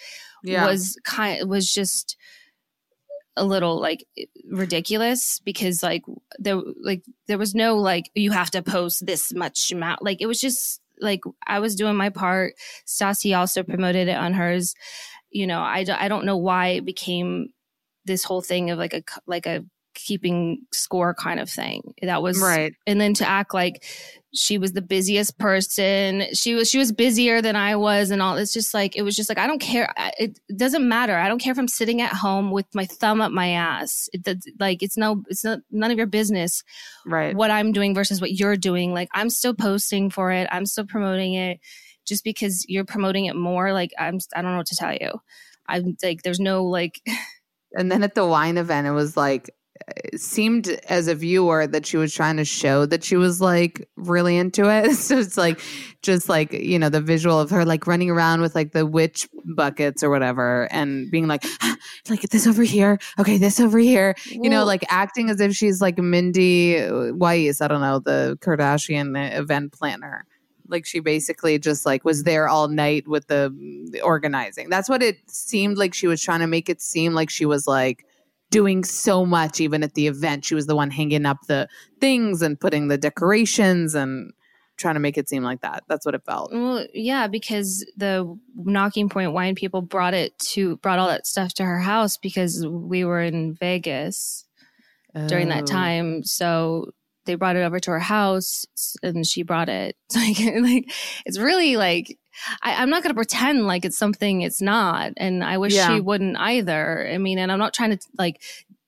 [SPEAKER 6] was just a little like ridiculous, because like there was no like, you have to post this much amount. Like, it was just like, I was doing my part. Stassi also promoted it on hers. You know, I don't know why it became this whole thing of like a keeping score kind of thing. That was
[SPEAKER 4] right.
[SPEAKER 6] And then to act like she was the busiest person, she was busier than I was, and all. It's just like, it was just like, I don't care. It doesn't matter. I don't care if I'm sitting at home with my thumb up my ass. It's not none of your business,
[SPEAKER 4] right?
[SPEAKER 6] What I'm doing versus what you're doing. Like, I'm still posting for it. I'm still promoting it. Just because you're promoting it more, like I don't know what to tell you. I'm like, there's no like.
[SPEAKER 4] And then at the wine event, it was like, it seemed as a viewer that she was trying to show that she was like really into it. So it's like, just like, you know, the visual of her like running around with like the witch buckets or whatever and being like this over here. Okay, this over here. Whoa. You know, like acting as if she's like Mindy Weiss, I don't know, the Kardashian event planner. Like, she basically just like was there all night with the organizing. That's what it seemed like. She was trying to make it seem like she was like doing so much. Even at the event, she was the one hanging up the things and putting the decorations and trying to make it seem like that. That's what it felt.
[SPEAKER 6] Well, yeah, because the Knocking Point wine people brought all that stuff to her house because we were in Vegas during that time. So they brought it over to her house and she brought it. Like it's really like, I'm not going to pretend like it's something it's not. And I wish she wouldn't either. I mean, and I'm not trying to like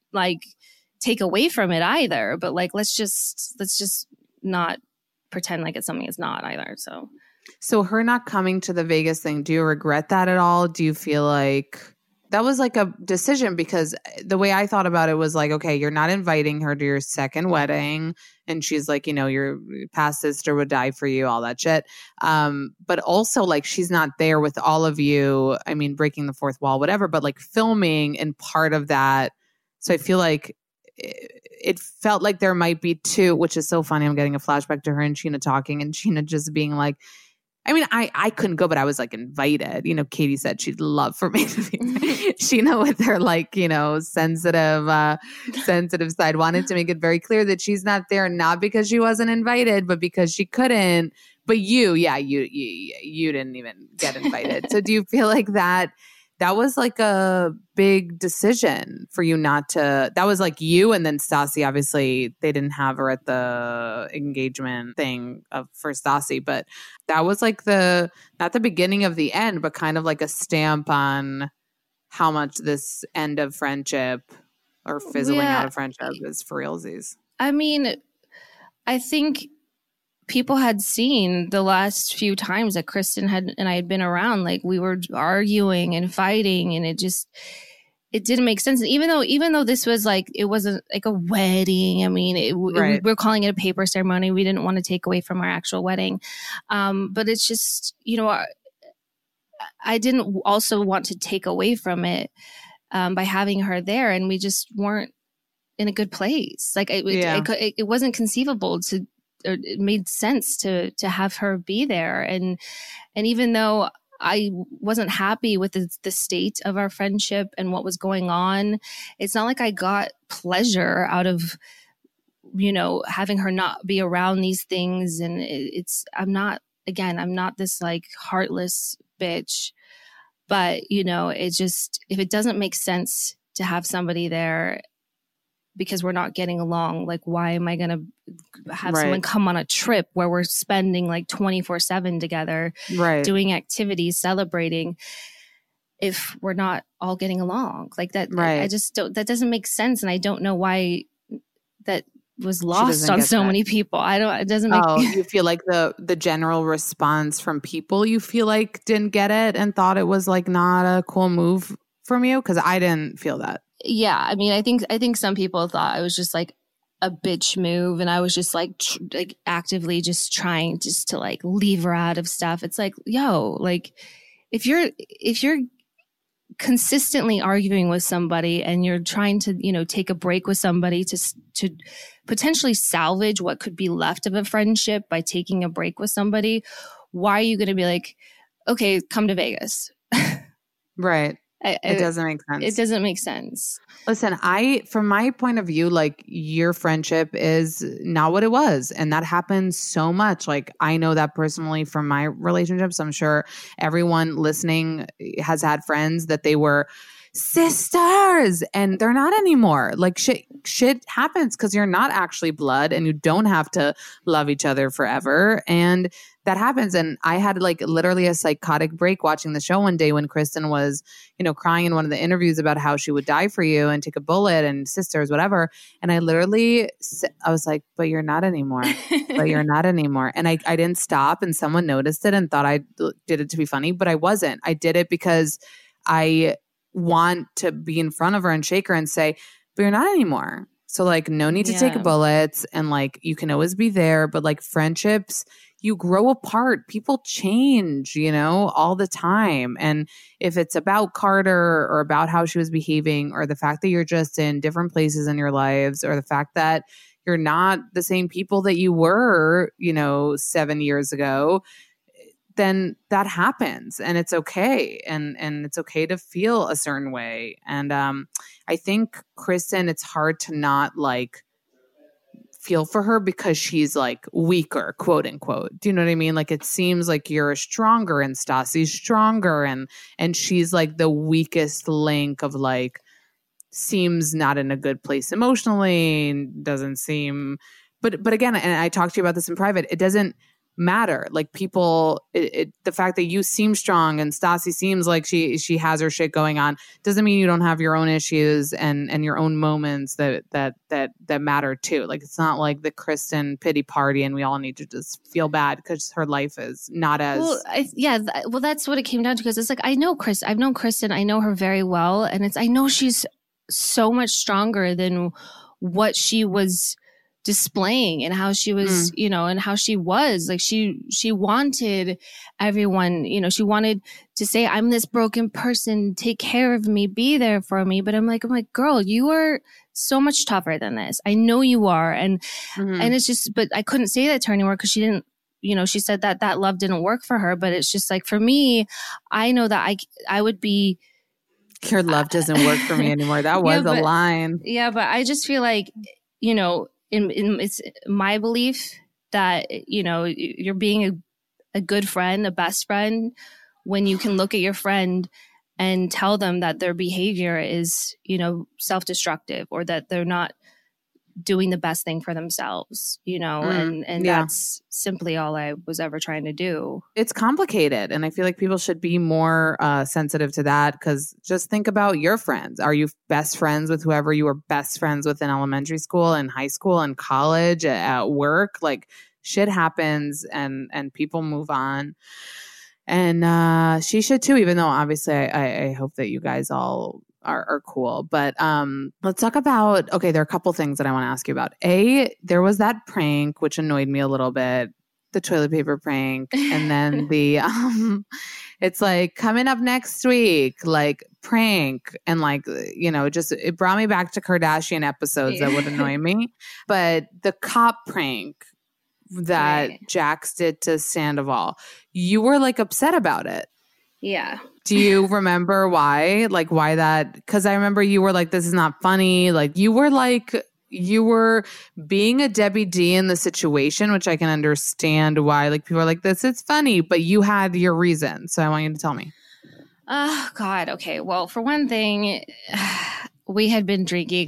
[SPEAKER 6] take away from it either, but like, let's just not pretend like it's something it's not either. So
[SPEAKER 4] her not coming to the Vegas thing, do you regret that at all? Do you feel like that was like a decision? Because the way I thought about it was like, okay, you're not inviting her to your second wedding. And she's like, you know, your past sister would die for you, all that shit. But also like, she's not there with all of you. I mean, breaking the fourth wall, whatever, but like filming and part of that. So I feel like it felt like there might be two, which is so funny. I'm getting a flashback to her and Sheena talking and Sheena just being like, I mean, I couldn't go, but I was like invited. You know, Katie said she'd love for me to be Sheena with her like, you know, sensitive side wanted to make it very clear that she's not there, not because she wasn't invited, but because she couldn't. But you didn't even get invited. So do you feel like that was like a big decision for you not to, that was like you and then Stassi, obviously they didn't have her at the engagement thing for Stassi, but that was like not the beginning of the end, but kind of like a stamp on how much this end of friendship or fizzling out of friendship is for realsies.
[SPEAKER 6] I mean, I think people had seen the last few times that Kristen and I had been around, like we were arguing and fighting, and it didn't make sense. And even though this was like, it wasn't like a wedding. I mean, we're calling it a paper ceremony. We didn't want to take away from our actual wedding. But it's just, you know, I didn't also want to take away from it by having her there. And we just weren't in a good place. Like it wasn't conceivable it made sense to have her be there. And even though I wasn't happy with the state of our friendship and what was going on, it's not like I got pleasure out of, you know, having her not be around these things. And I'm not this like heartless bitch, but you know, it's just, if it doesn't make sense to have somebody there, because we're not getting along. Like, why am I going to have someone come on a trip where we're spending like 24/7 together, doing activities, celebrating, if we're not all getting along like that? I just don't, that doesn't make sense. And I don't know why that was lost on so many people. It doesn't make
[SPEAKER 4] you feel like the general response from people, you feel like didn't get it and thought it was like not a cool move from you? Because I didn't feel that.
[SPEAKER 6] Yeah, I mean, I think some people thought I was just like a bitch move, and I was just like actively just trying just to like leave her out of stuff. It's like, yo, like if you're consistently arguing with somebody and you're trying to, you know, take a break with somebody to potentially salvage what could be left of a friendship by taking a break with somebody, why are you going to be like, okay, come to Vegas?
[SPEAKER 4] Right. It doesn't make sense.
[SPEAKER 6] It doesn't make sense.
[SPEAKER 4] Listen, from my point of view, like your friendship is not what it was. And that happens so much. Like I know that personally from my relationships. I'm sure everyone listening has had friends that they were sisters and they're not anymore. Like shit happens because you're not actually blood and you don't have to love each other forever. And that happens. And I had like literally a psychotic break watching the show one day when Kristen was, you know, crying in one of the interviews about how she would die for you and take a bullet and sisters, whatever. And I was like, but you're not anymore. But you're not anymore. And I didn't stop, and someone noticed it and thought I did it to be funny, but I wasn't. I did it because I want to be in front of her and shake her and say, but you're not anymore. So like, no need to take bullets, and like, you can always be there. But like friendships, you grow apart. People change, you know, all the time. And if it's about Carter or about how she was behaving, or the fact that you're just in different places in your lives, or the fact that you're not the same people that you were, you know, 7 years ago, then that happens, and it's okay. And it's okay to feel a certain way. And I think Kristen, it's hard to not like feel for her because she's like weaker, quote unquote. Do you know what I mean? Like it seems like you're stronger and Stassi's stronger, and she's like the weakest link of like, seems not in a good place emotionally, doesn't seem, but again, and I talked to you about this in private, it doesn't matter. Like people, the fact that you seem strong and Stassi seems like she has her shit going on doesn't mean you don't have your own issues and your own moments that matter too. Like it's not like the Kristen pity party and we all need to just feel bad because her life is not as
[SPEAKER 6] well, that's what it came down to, because it's like I've known Kristen, I know her very well, and I know she's so much stronger than what she was displaying and how she was, you know, and how she was like, she wanted everyone, you know, she wanted to say, I'm this broken person, take care of me, be there for me. But I'm like, girl, you are so much tougher than this. I know you are. And it's just, but I couldn't say that to her anymore because she didn't, you know, she said that love didn't work for her. But it's just like, for me, I know that I would be,
[SPEAKER 4] your love doesn't work for me anymore. That was a line.
[SPEAKER 6] Yeah. But I just feel like, you know, it's my belief that, you know, you're being a good friend, a best friend, when you can look at your friend and tell them that their behavior is, you know, self-destructive, or that they're not doing the best thing for themselves, you know, and that's simply all I was ever trying to do.
[SPEAKER 4] It's complicated. And I feel like people should be more sensitive to that, because just think about your friends. Are you best friends with whoever you were best friends with in elementary school and high school and college, at work? Like shit happens and people move on. And she should too, even though obviously I hope that you guys all are cool. But let's talk about, okay, there are a couple things that I want to ask you about. There was that prank, which annoyed me a little bit, the toilet paper prank. And then the, it's like coming up next week, like prank. And like, you know, it brought me back to Kardashian episodes that would annoy me. But the cop prank that Jax did to Sandoval, you were like upset about it.
[SPEAKER 6] Yeah.
[SPEAKER 4] Do you remember why? Like why that? Because I remember you were like, this is not funny. Like you were being a Debbie D in the situation, which I can understand why. Like people are like, this is funny, but you had your reason. So I want you to tell me.
[SPEAKER 6] Oh, God. Okay. Well, for one thing, we had been drinking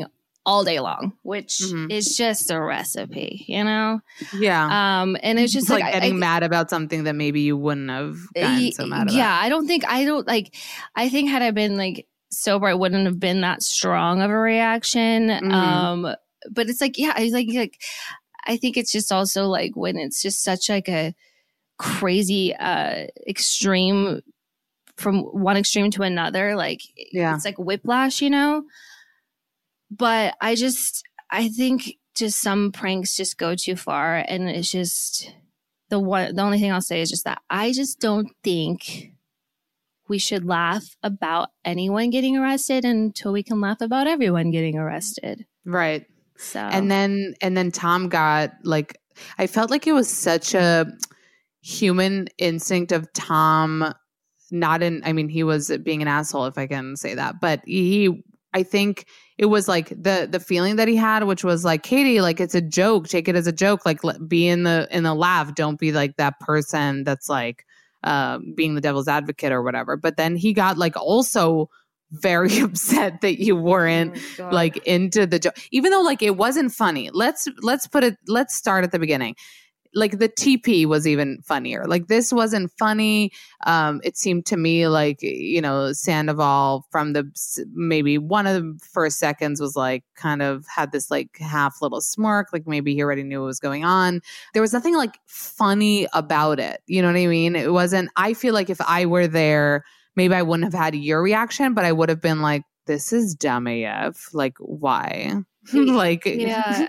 [SPEAKER 6] all day long, which is just a recipe, you know?
[SPEAKER 4] Yeah.
[SPEAKER 6] And it's just
[SPEAKER 4] like getting mad about something that maybe you wouldn't have gotten so mad about.
[SPEAKER 6] Yeah. I think had I been like sober, it wouldn't have been that strong of a reaction. But it's like, yeah, I think it's just also like when it's just such like a crazy extreme from one extreme to another, like it's like whiplash, you know? But I think just some pranks just go too far, and it's just the only thing I'll say is just that I just don't think we should laugh about anyone getting arrested until we can laugh about everyone getting arrested.
[SPEAKER 4] Right.
[SPEAKER 6] So
[SPEAKER 4] and then Tom got like, I felt like it was such a human instinct of Tom, he was being an asshole, if I can say that, but I think it was like the feeling that he had, which was like, Katie, like it's a joke, take it as a joke, like be in the laugh, don't be like that person that's like being the devil's advocate or whatever. But then he got like also very upset that you weren't like into the joke, even though like it wasn't funny. Let's start at the beginning. Like the TP was even funnier. Like this wasn't funny. It seemed to me like, you know, Sandoval from maybe one of the first seconds was like kind of had this like half little smirk, like maybe he already knew what was going on. There was nothing like funny about it. You know what I mean? It wasn't, I feel like if I were there, maybe I wouldn't have had your reaction, but I would have been like, this is dumb AF. Like, why? Like,
[SPEAKER 6] yeah,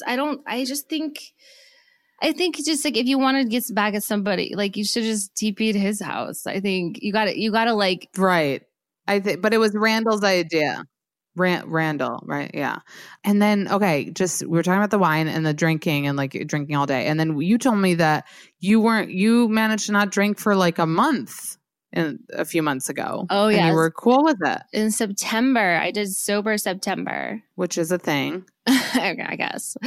[SPEAKER 6] I think just like if you want to get back at somebody, like you should just TP to his house. I think you got to like
[SPEAKER 4] right. But it was Randall's idea. Randall, right? Yeah. And then we were talking about the wine and the drinking and like drinking all day. And then you told me that you managed to not drink for like a month a few months ago.
[SPEAKER 6] Oh yeah,
[SPEAKER 4] and you were cool with it.
[SPEAKER 6] In September, I did sober September,
[SPEAKER 4] which is a thing.
[SPEAKER 6] I guess.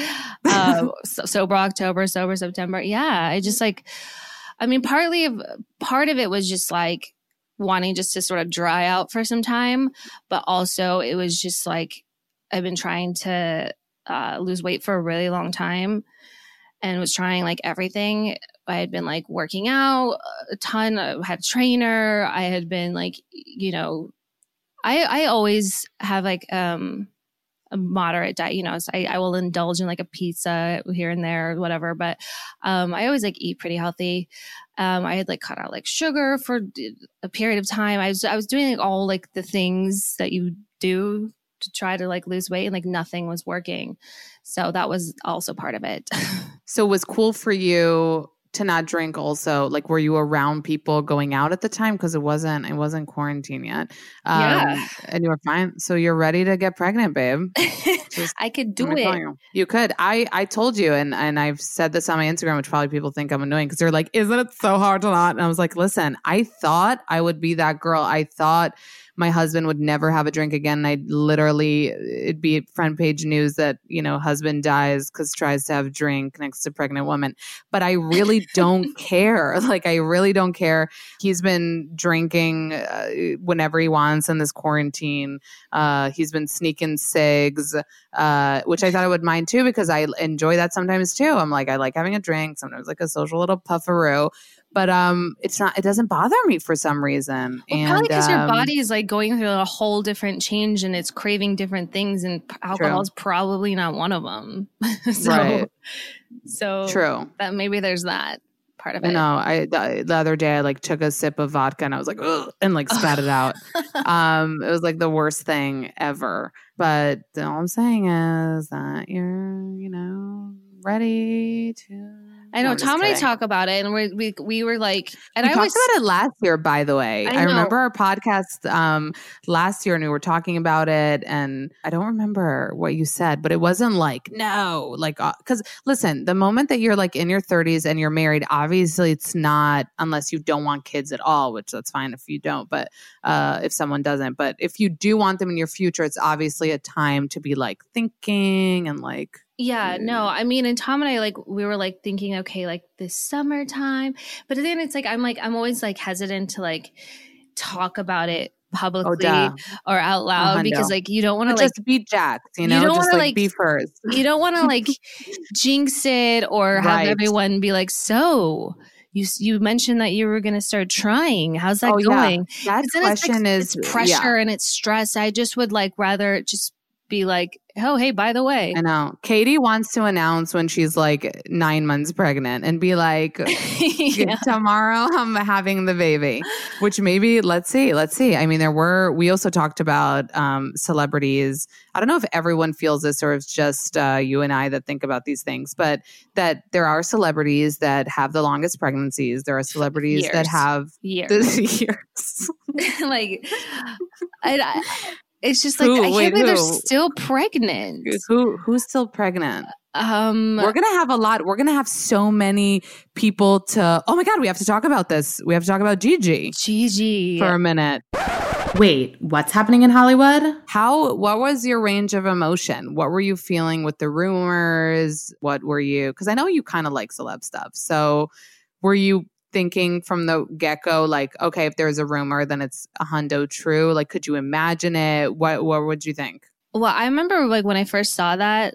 [SPEAKER 6] Sober October, sober September. Yeah, I just like, I mean, part of it was just like wanting just to sort of dry out for some time, but also it was just like I've been trying to lose weight for a really long time and was trying like everything. I had been like working out a ton. I had a trainer. I had been like, you know, I always have like a moderate diet, you know, so I will indulge in like a pizza here and there or whatever. But I always like eat pretty healthy. I had like cut out like sugar for a period of time. I was doing like all like the things that you do to try to like lose weight, and like nothing was working. So that was also part of it.
[SPEAKER 4] So it was cool for you to not drink also? Like, were you around people going out at the time? Because it wasn't quarantine yet.
[SPEAKER 6] Yeah.
[SPEAKER 4] And you were fine. So you're ready to get pregnant, babe.
[SPEAKER 6] I could do it.
[SPEAKER 4] You could. I told you, and I've said this on my Instagram, which probably people think I'm annoying because they're like, isn't it so hard to not? And I was like, listen, I thought I would be that girl. I thought my husband would never have a drink again. It'd be front page news that, you know, husband dies because tries to have a drink next to pregnant woman. But I really don't care. Like, I really don't care. He's been drinking whenever he wants in this quarantine. He's been sneaking cigs, which I thought I would mind too, because I enjoy that sometimes too. I'm like, I like having a drink, sometimes like a social little puffaroo. But it doesn't bother me for some reason.
[SPEAKER 6] Well, probably because your body is like going through a whole different change and it's craving different things, and alcohol is probably not one of them. So
[SPEAKER 4] true.
[SPEAKER 6] That maybe there's that part of it.
[SPEAKER 4] No, the other day I like took a sip of vodka and I was like, ugh, and like spat it out. It was like the worst thing ever. But all I'm saying is that you're, you know, ready to.
[SPEAKER 6] I know. Tom and I talk about it, and we were like, and
[SPEAKER 4] we talked about it last year, by the way. I remember our podcast last year, and we were talking about it, and I don't remember what you said, but it wasn't like, no, like, because listen, the moment that you're like in your 30s and you're married, obviously it's not, unless you don't want kids at all, which that's fine if you don't, but if someone doesn't, but if you do want them in your future, it's obviously a time to be like thinking and like.
[SPEAKER 6] Yeah, no, I mean, and Tom and I, like, we were like thinking, okay, like this summertime, but then it's like, I'm always like hesitant to like talk about it publicly or out loud because like you don't want to like
[SPEAKER 4] just be jacked, you know,
[SPEAKER 6] you don't
[SPEAKER 4] just
[SPEAKER 6] like
[SPEAKER 4] be first.
[SPEAKER 6] You don't want to like jinx it or have everyone be like, so you mentioned that you were going to start trying. How's that going?
[SPEAKER 4] Yeah. That question
[SPEAKER 6] it's pressure and it's stress. I just would like rather just be like, oh, hey, by the way.
[SPEAKER 4] I know. Katie wants to announce when she's like 9 months pregnant and be like, tomorrow I'm having the baby, which maybe, let's see. I mean, we also talked about celebrities. I don't know if everyone feels this or if it's just you and I that think about these things, but that there are celebrities that have the longest pregnancies. There are celebrities that have years.
[SPEAKER 6] Like, it's just like, I can't believe they're still pregnant.
[SPEAKER 4] Who's still pregnant? We're going to have a lot. We're going to have so many people oh my God, we have to talk about this. We have to talk about Gigi for a minute.
[SPEAKER 7] Wait, what's happening in Hollywood?
[SPEAKER 4] What was your range of emotion? What were you feeling with the rumors? Because I know you kind of like celeb stuff. So were you thinking from the get-go, like, okay, if there's a rumor, then it's a hundo true? Like, could you imagine it? What would you think? Well,
[SPEAKER 6] I remember like when I first saw that,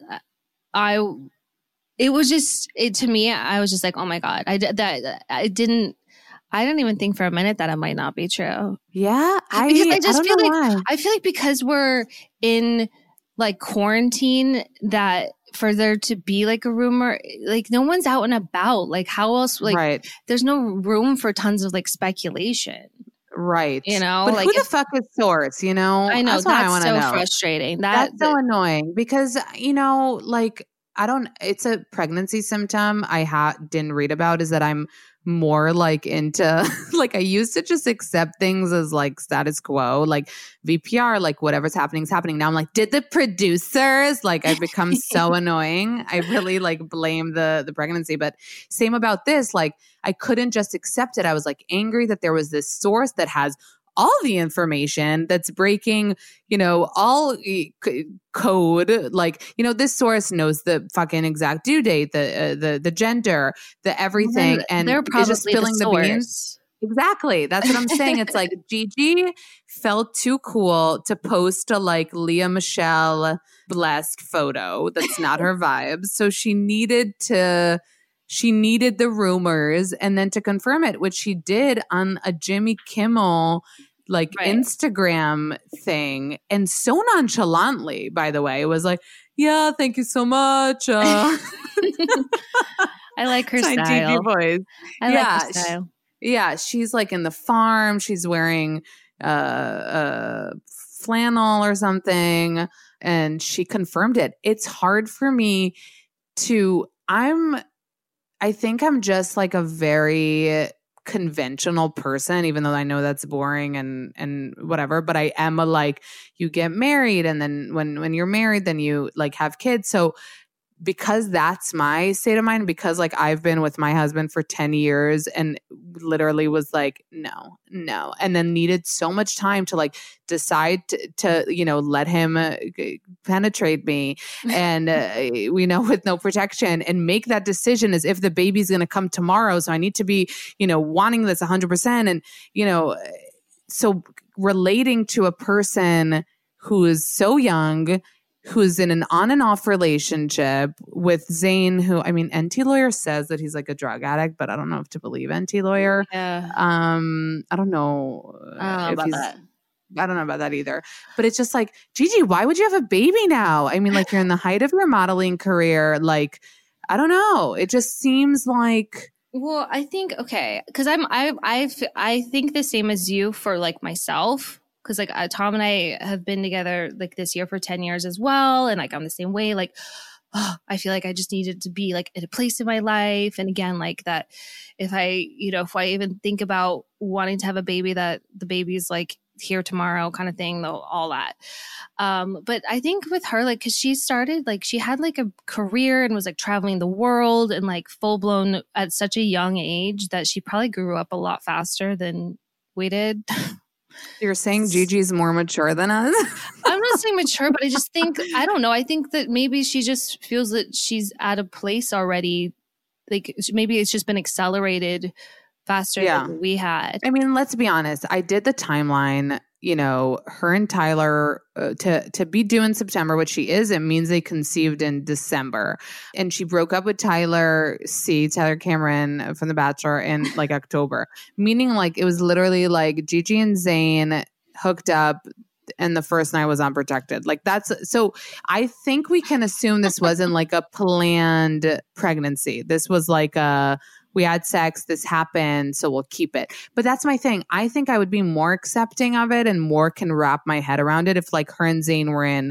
[SPEAKER 6] to me, I was just like, oh my God, I didn't even think for a minute that it might not be true.
[SPEAKER 4] Yeah. I
[SPEAKER 6] feel like because we're in like quarantine that for there to be like a rumor, like no one's out and about. Like how else? Like there's no room for tons of like speculation.
[SPEAKER 4] Right.
[SPEAKER 6] You know,
[SPEAKER 4] but
[SPEAKER 6] like
[SPEAKER 4] who the fuck is source, you know?
[SPEAKER 6] I know. That's so frustrating.
[SPEAKER 4] That's so annoying because, you know, like it's a pregnancy symptom I didn't read about is that I'm more like into, like I used to just accept things as like status quo, like VPR, like whatever's happening is happening. Now I'm like, did the producers, like I've become so annoying. I really like blame the pregnancy, but same about this. Like I couldn't just accept it. I was like angry that there was this source that has all the information that's breaking, you know, all code. Like, you know, this source knows the fucking exact due date, the gender, the everything, and
[SPEAKER 6] they're probably
[SPEAKER 4] just spilling
[SPEAKER 6] the
[SPEAKER 4] beans. Exactly. That's what I'm saying. It's like Gigi felt too cool to post a like Lea Michele blessed photo that's not her vibes. So she needed the rumors and then to confirm it, which she did on a Jimmy Kimmel Instagram thing, and so nonchalantly, by the way. It was like, yeah, thank you so much.
[SPEAKER 6] I like her style.
[SPEAKER 4] Voice.
[SPEAKER 6] I like her style.
[SPEAKER 4] She's like in the farm. She's wearing flannel or something, and she confirmed it. It's hard for me to I think I'm just like a very conventional person, even though I know that's boring and whatever, but I am you get married and then when you're married, then you like have kids. So because that's my state of mind, because like I've been with my husband for 10 years and literally was like, no. And then needed so much time to like decide to you know, let him penetrate me and, you know, with no protection and make that decision as if the baby's going to come tomorrow. So I need to be, you know, wanting this 100%. And, you know, so relating to a person who is so young, who's in an on and off relationship with Zayn, who, I mean, NT Lawyer says that he's like a drug addict, but I don't know if to believe NT Lawyer.
[SPEAKER 6] Yeah.
[SPEAKER 4] I don't know.
[SPEAKER 6] About that.
[SPEAKER 4] I don't know about that either. But it's just like, Gigi, why would you have a baby now? I mean, like you're in the height of your modeling career. Like, I don't know. It just seems like.
[SPEAKER 6] Well, I think, okay. Cause I think the same as you for like myself. Because like Tom and I have been together like this year for 10 years as well. And like I'm the same way. Like, I feel like I just needed to be like at a place in my life. And again, like that if I even think about wanting to have a baby, that the baby's like here tomorrow kind of thing, though, all that. But I think with her, like, because she started, like, she had like a career and was like traveling the world and like full blown at such a young age that she probably grew up a lot faster than we did.
[SPEAKER 4] You're saying Gigi's more mature than us?
[SPEAKER 6] I'm not saying mature, but I just think, I don't know. I think that maybe she just feels that she's at a place already. Like maybe it's just been accelerated faster than we had.
[SPEAKER 4] I mean, let's be honest. I did the timeline her and Tyler to be due in September, which she is, it means they conceived in December. And she broke up with Tyler Cameron from The Bachelor in like October, meaning like it was literally like Gigi and Zayn hooked up and the first night was unprotected. Like so I think we can assume this wasn't like a planned pregnancy. This was like we had sex, this happened, so we'll keep it. But that's my thing. I think I would be more accepting of it and more can wrap my head around it if like her and Zayn were in,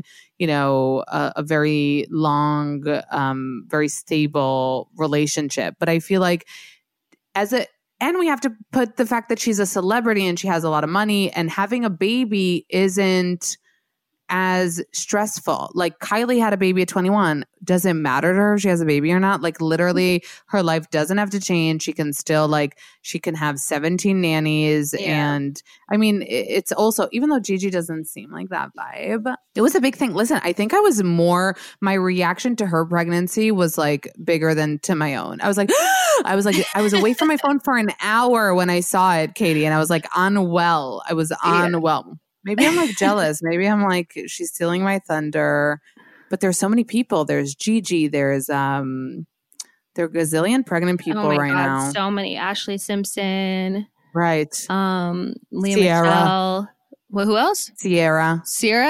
[SPEAKER 4] a very long, very stable relationship. But I feel like and we have to put the fact that she's a celebrity and she has a lot of money, and having a baby isn't as stressful. Like Kylie had a baby at 21. Does it matter to her if she has a baby or not? Like literally her life doesn't have to change. She can still she can have 17 nannies. Yeah. And I mean, it's also, even though Gigi doesn't seem like that vibe, it was a big thing. Listen, I think my reaction to her pregnancy was like bigger than to my own. I was like, I was away from my phone for an hour when I saw it, Katie. And I was like unwell. I was unwell. Yeah. Maybe I'm like jealous. Maybe I'm like, she's stealing my thunder. But there's so many people. There's Gigi. There's there are a gazillion pregnant people now.
[SPEAKER 6] So many. Ashley Simpson.
[SPEAKER 4] Right.
[SPEAKER 6] Liam
[SPEAKER 4] Sierra.
[SPEAKER 6] Michelle. Well, who else?
[SPEAKER 4] Sierra.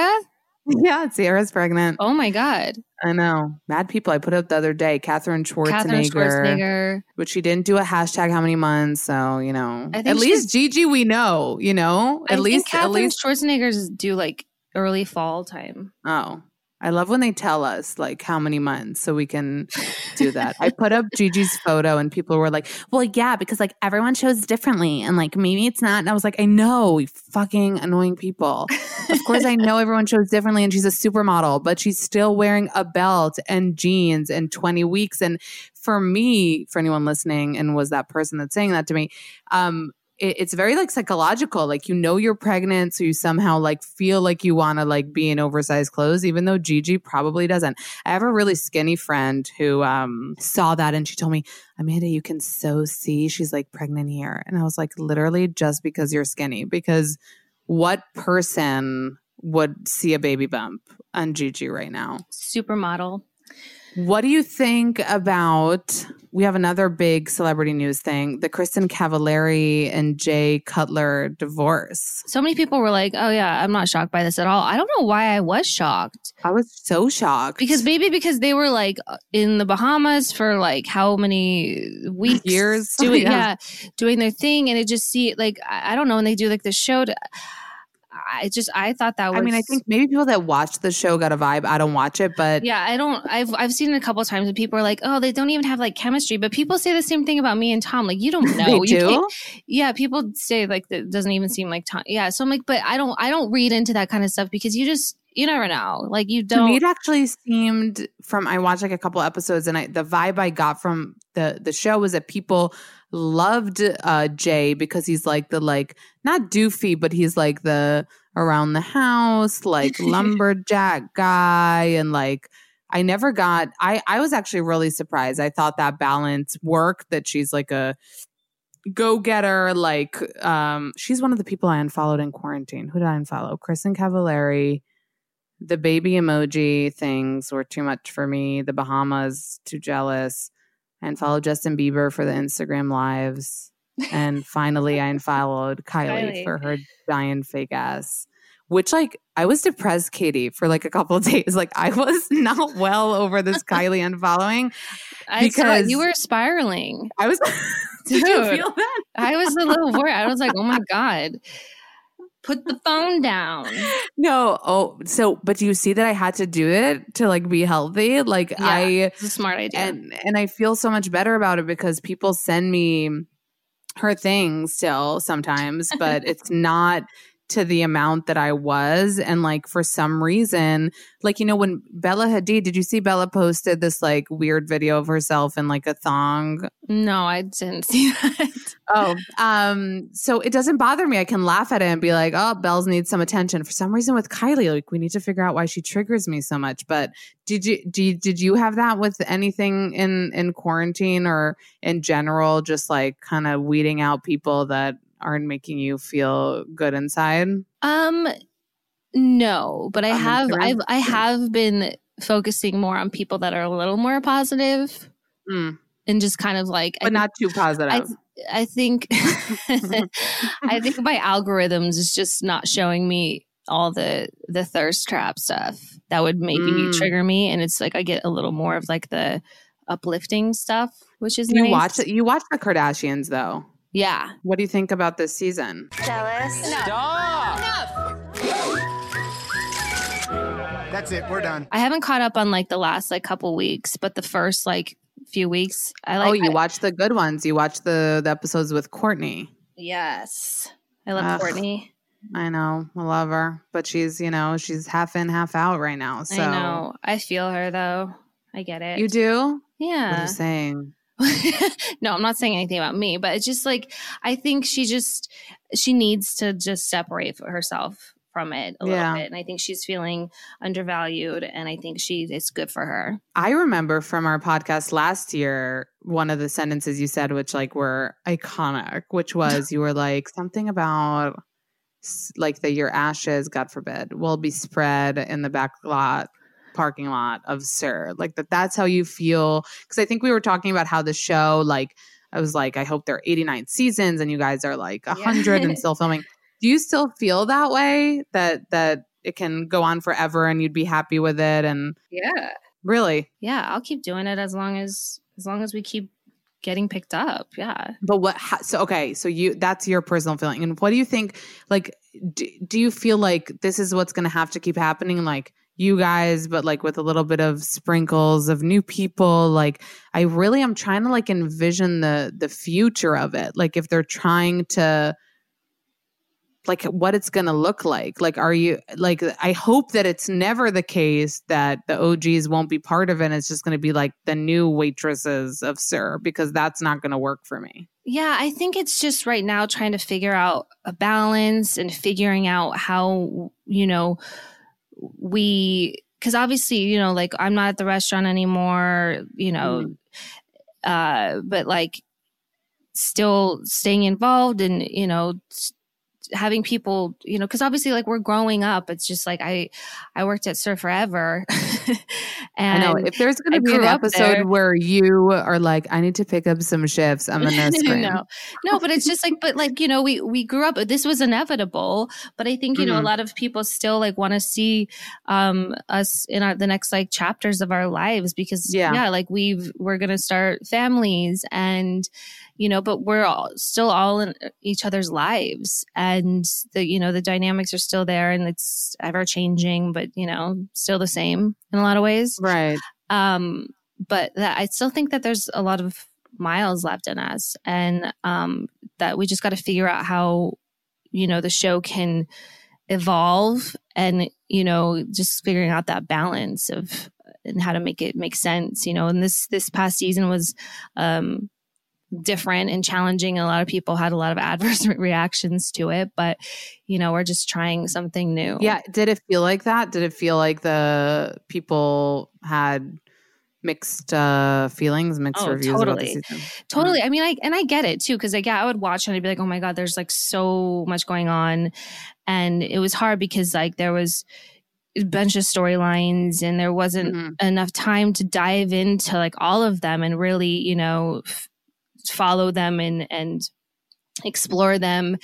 [SPEAKER 4] Yeah, Sierra's pregnant.
[SPEAKER 6] Oh my God.
[SPEAKER 4] I know. Mad people. I put up the other day. Catherine Schwarzenegger. But she didn't do a hashtag how many months. So, at least Gigi we know, At least
[SPEAKER 6] Schwarzenegger's do like early fall time.
[SPEAKER 4] Oh. I love when they tell us like how many months so we can do that. I put up Gigi's photo and people were like, well, yeah, because like everyone shows differently and like maybe it's not. And I was like, I know, you fucking annoying people. Of course, I know everyone shows differently and she's a supermodel, but she's still wearing a belt and jeans and 20 weeks. And for me, for anyone listening and was that person that's saying that to me, it's very like psychological. Like, you're pregnant. So you somehow like feel like you want to like be in oversized clothes, even though Gigi probably doesn't. I have a really skinny friend who saw that and she told me, Amanda, you can so see she's like pregnant here. And I was like, literally just because you're skinny, because what person would see a baby bump on Gigi right now?
[SPEAKER 6] Supermodel.
[SPEAKER 4] What do you think about, we have another big celebrity news thing, the Kristen Cavallari and Jay Cutler divorce?
[SPEAKER 6] So many people were like, oh yeah, I'm not shocked by this at all. I don't know why I was shocked.
[SPEAKER 4] I was so shocked.
[SPEAKER 6] Because they were like in the Bahamas for like how many weeks?
[SPEAKER 4] Years?
[SPEAKER 6] Doing their thing. And it just like, I don't know, when they do like the show I thought that was,
[SPEAKER 4] I think maybe people that watch the show got a vibe. I don't watch it, but
[SPEAKER 6] yeah, I've seen it a couple of times and people are like, oh, they don't even have like chemistry, but people say the same thing about me and Tom. Like, you don't know.
[SPEAKER 4] They do?
[SPEAKER 6] Yeah. People say like, that doesn't even seem like Tom. Yeah. So I'm like, but I don't read into that kind of stuff because you never know. Like you don't.
[SPEAKER 4] To me, it actually seemed I watched like a couple episodes and the vibe I got from the show was that people loved Jay because he's like the like not doofy, but he's like the around the house like lumberjack guy, and like I was actually really surprised. I thought that balance worked, that she's like a go-getter, like she's one of the people I unfollowed in quarantine. Who did I unfollow? Kristen Cavallari. The baby emoji things were too much for me. The Bahamas, too jealous. I unfollowed Justin Bieber for the Instagram lives. And finally, I unfollowed Kylie for her giant fake ass. Which, like, I was depressed, Katie, for like a couple of days. Like, I was not well over this Kylie unfollowing.
[SPEAKER 6] Because you were spiraling.
[SPEAKER 4] I was. Did you feel that?
[SPEAKER 6] I was a little worried. I was like, oh my God. Put the phone down.
[SPEAKER 4] No. Oh, but do you see that I had to do it to like be healthy? Like
[SPEAKER 6] it's a smart idea.
[SPEAKER 4] And I feel so much better about it because people send me her things still sometimes, but it's not to the amount that I was. And like, for some reason, like, when Bella Hadid, did you see Bella posted this like weird video of herself in like a thong?
[SPEAKER 6] No, I didn't see that.
[SPEAKER 4] So it doesn't bother me. I can laugh at it and be like, oh, Bells needs some attention. For some reason with Kylie, like we need to figure out why she triggers me so much. But did you have that with anything in quarantine or in general, just like kind of weeding out people that aren't making you feel good inside?
[SPEAKER 6] No, but I have been focusing more on people that are a little more positive and just kind of like,
[SPEAKER 4] but not too positive.
[SPEAKER 6] I think I think my algorithms is just not showing me all the thirst trap stuff that would maybe trigger me, and it's like I get a little more of like the uplifting stuff, which is nice.
[SPEAKER 4] You watch the Kardashians though.
[SPEAKER 6] Yeah.
[SPEAKER 4] What do you think about this season?
[SPEAKER 8] Jealous.
[SPEAKER 9] Stop. Enough. That's it. We're done.
[SPEAKER 6] I haven't caught up on like the last like couple weeks, but the first like few weeks
[SPEAKER 4] you watch the good ones. You watch the episodes with Kourtney.
[SPEAKER 6] Yes. I love Kourtney.
[SPEAKER 4] I know. I love her. But she's half in, half out right now. So
[SPEAKER 6] I know. I feel her though. I get it.
[SPEAKER 4] You do?
[SPEAKER 6] Yeah.
[SPEAKER 4] What are you saying?
[SPEAKER 6] No, I'm not saying anything about me, but it's just like I think she needs to just separate herself from it a little bit. And I think she's feeling undervalued, and I think it's good for her.
[SPEAKER 4] I remember from our podcast last year, one of the sentences you said, which like were iconic, which was you were like something about like that your ashes, God forbid, will be spread in the parking lot of SUR. Like that's how you feel. Because I think we were talking about how the show, like I was like, I hope there are 89 seasons and you guys are like 100 and still filming. Do you still feel that way? That it can go on forever and you'd be happy with it? And
[SPEAKER 6] yeah,
[SPEAKER 4] really,
[SPEAKER 6] yeah, I'll keep doing it as long as we keep getting picked up. Yeah.
[SPEAKER 4] But so that's your personal feeling. And what do you think? Like, do you feel like this is what's going to have to keep happening? Like you guys, but like with a little bit of sprinkles of new people. Like I really am trying to like envision the future of it. Like if they're trying to. Like what it's going to look like. Like, are you like, I hope that it's never the case that the OGs won't be part of it. And it's just going to be like the new waitresses of SUR, because that's not going to work for me.
[SPEAKER 6] Yeah. I think it's just right now trying to figure out a balance and figuring out how, because obviously, like I'm not at the restaurant anymore, but like still staying involved and, having people, because obviously like we're growing up. It's just like I worked at SUR forever. And
[SPEAKER 4] I know if there's going to be an episode where you are like, I need to pick up some shifts, I'm going to scream.
[SPEAKER 6] No, but it's just like, we grew up, this was inevitable, but I think, a lot of people still like want to see us in the next like chapters of our lives because like we're going to start families and, but we're still all in each other's lives, and the dynamics are still there, and it's ever changing, but still the same in a lot of ways,
[SPEAKER 4] right?
[SPEAKER 6] But I still think that there's a lot of miles left in us, and that we just got to figure out how the show can evolve, and just figuring out that balance of and how to make it make sense. And this past season was different and challenging. A lot of people had a lot of adverse reactions to it, but we're just trying something new.
[SPEAKER 4] Yeah. Did it feel like that? Did it feel like the people had mixed feelings, mixed reviews?
[SPEAKER 6] Totally. Totally. I mean, I get it too. Cause I would watch and I'd be like, oh my God, there's like so much going on. And it was hard because like there was a bunch of storylines and there wasn't enough time to dive into like all of them and really, follow them and explore them.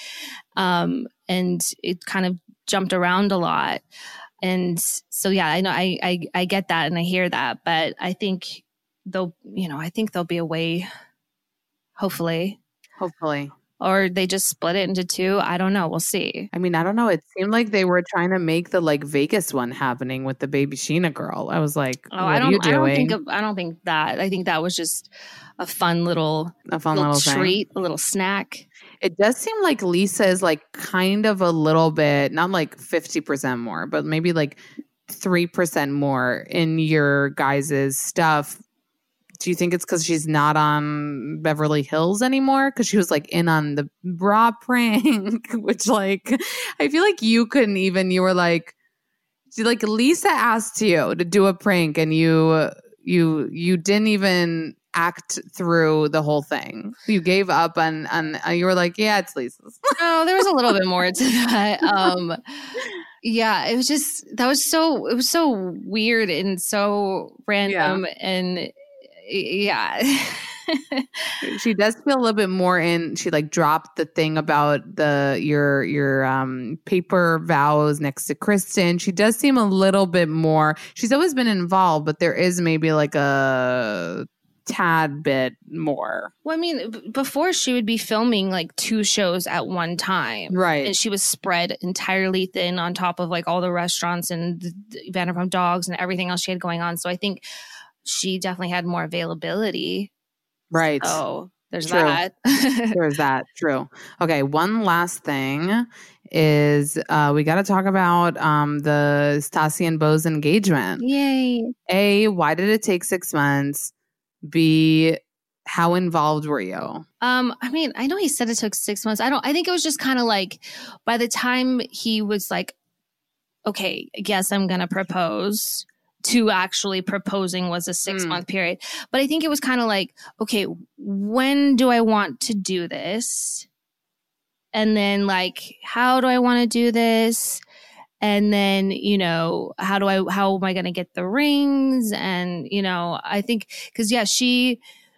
[SPEAKER 6] And it kind of jumped around a lot. And so, yeah, I know I get that and I hear that, but I think there'll be a way, hopefully, or they just split it into two. I don't know. We'll see.
[SPEAKER 4] I mean, I don't know. It seemed like they were trying to make the like Vegas one happening with the baby Sheena girl. I was like, what are you doing?
[SPEAKER 6] I don't think that. I think that was just a fun little treat, a little snack.
[SPEAKER 4] It does seem like Lisa is like kind of a little bit, not like 50% more, but maybe like 3% more in your guys' stuff. Do you think it's because she's not on Beverly Hills anymore? Because she was like in on the bra prank, which like, I feel like you were like, Lisa asked you to do a prank and you didn't even act through the whole thing? You gave up on you were like, yeah, it's Lisa's.
[SPEAKER 6] No, there was a little bit more to that. Yeah, it was just it was so weird and so random and yeah.
[SPEAKER 4] She does feel a little bit more in. She like dropped the thing about your paper vows next to Kristen. She does seem a little bit more. She's always been involved, but there is maybe like a tad bit more.
[SPEAKER 6] Well, I mean, before she would be filming like 2 shows at one time,
[SPEAKER 4] right?
[SPEAKER 6] And she was spread entirely thin on top of like all the restaurants and the Vanderpump Dogs and everything else she had going on. So I think she definitely had more availability.
[SPEAKER 4] Right.
[SPEAKER 6] Oh, there's
[SPEAKER 4] True.
[SPEAKER 6] that.
[SPEAKER 4] There's that. True. Okay. One last thing is we got to talk about the Stassi and Beau's engagement.
[SPEAKER 6] Yay.
[SPEAKER 4] A, why did it take 6 months? B, how involved were you?
[SPEAKER 6] I mean, I know he said it took 6 months. I think it was just kind of like by the time he was like, okay, I guess I'm going to propose, to actually proposing was a 6-month period. But I think it was kind of like, okay, when do I want to do this? And then like, how do I want to do this? And then, you know, how am I going to get the rings? And, you know, I think, cause yeah, he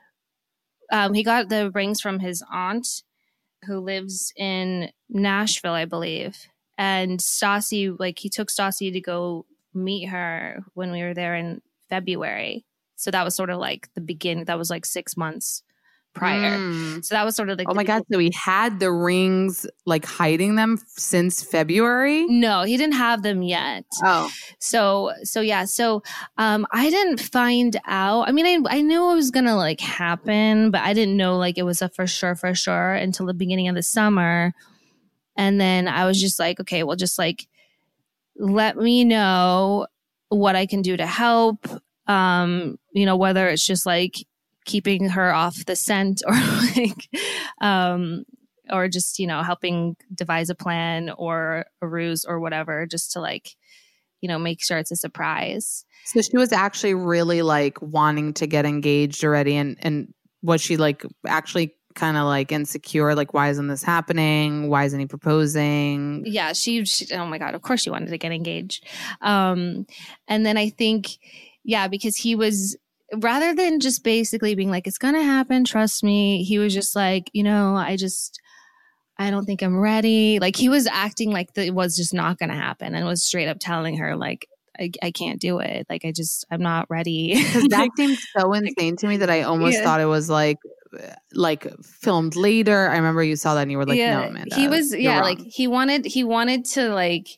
[SPEAKER 6] got the rings from his aunt who lives in Nashville, I believe. And Stassi, like he took Stassi to go meet her when we were there in February. So that was sort of like the beginning. That was like 6 months prior. So that was sort of like,
[SPEAKER 4] oh my God. So he had the rings, like hiding them since February?
[SPEAKER 6] No, he didn't have them yet.
[SPEAKER 4] Oh,
[SPEAKER 6] so yeah. So, I didn't find out. I mean, I knew it was going to like happen, but I didn't know like it was a for sure until the beginning of the summer. And then I was just like, okay, well, just like, let me know what I can do to help. You know, whether it's just like keeping her off the scent or like, or just, you know, helping devise a plan or a ruse or whatever, just to like, you know, make sure it's a surprise.
[SPEAKER 4] So she was actually really like wanting to get engaged already. And was she like actually kind of like insecure, like why isn't this happening, why isn't he proposing?
[SPEAKER 6] Yeah, she oh my God, of course she wanted to get engaged. And then I think because he was, rather than just basically being like it's gonna happen, trust me, he was just like, you know, I don't think I'm ready. Like he was acting like it was just not gonna happen and was straight up telling her like I can't do it, like I'm not ready.
[SPEAKER 4] Because that seemed so insane to me that I almost thought it was like filmed later. I remember you saw that and you were like, no, Amanda.
[SPEAKER 6] He was, like he wanted to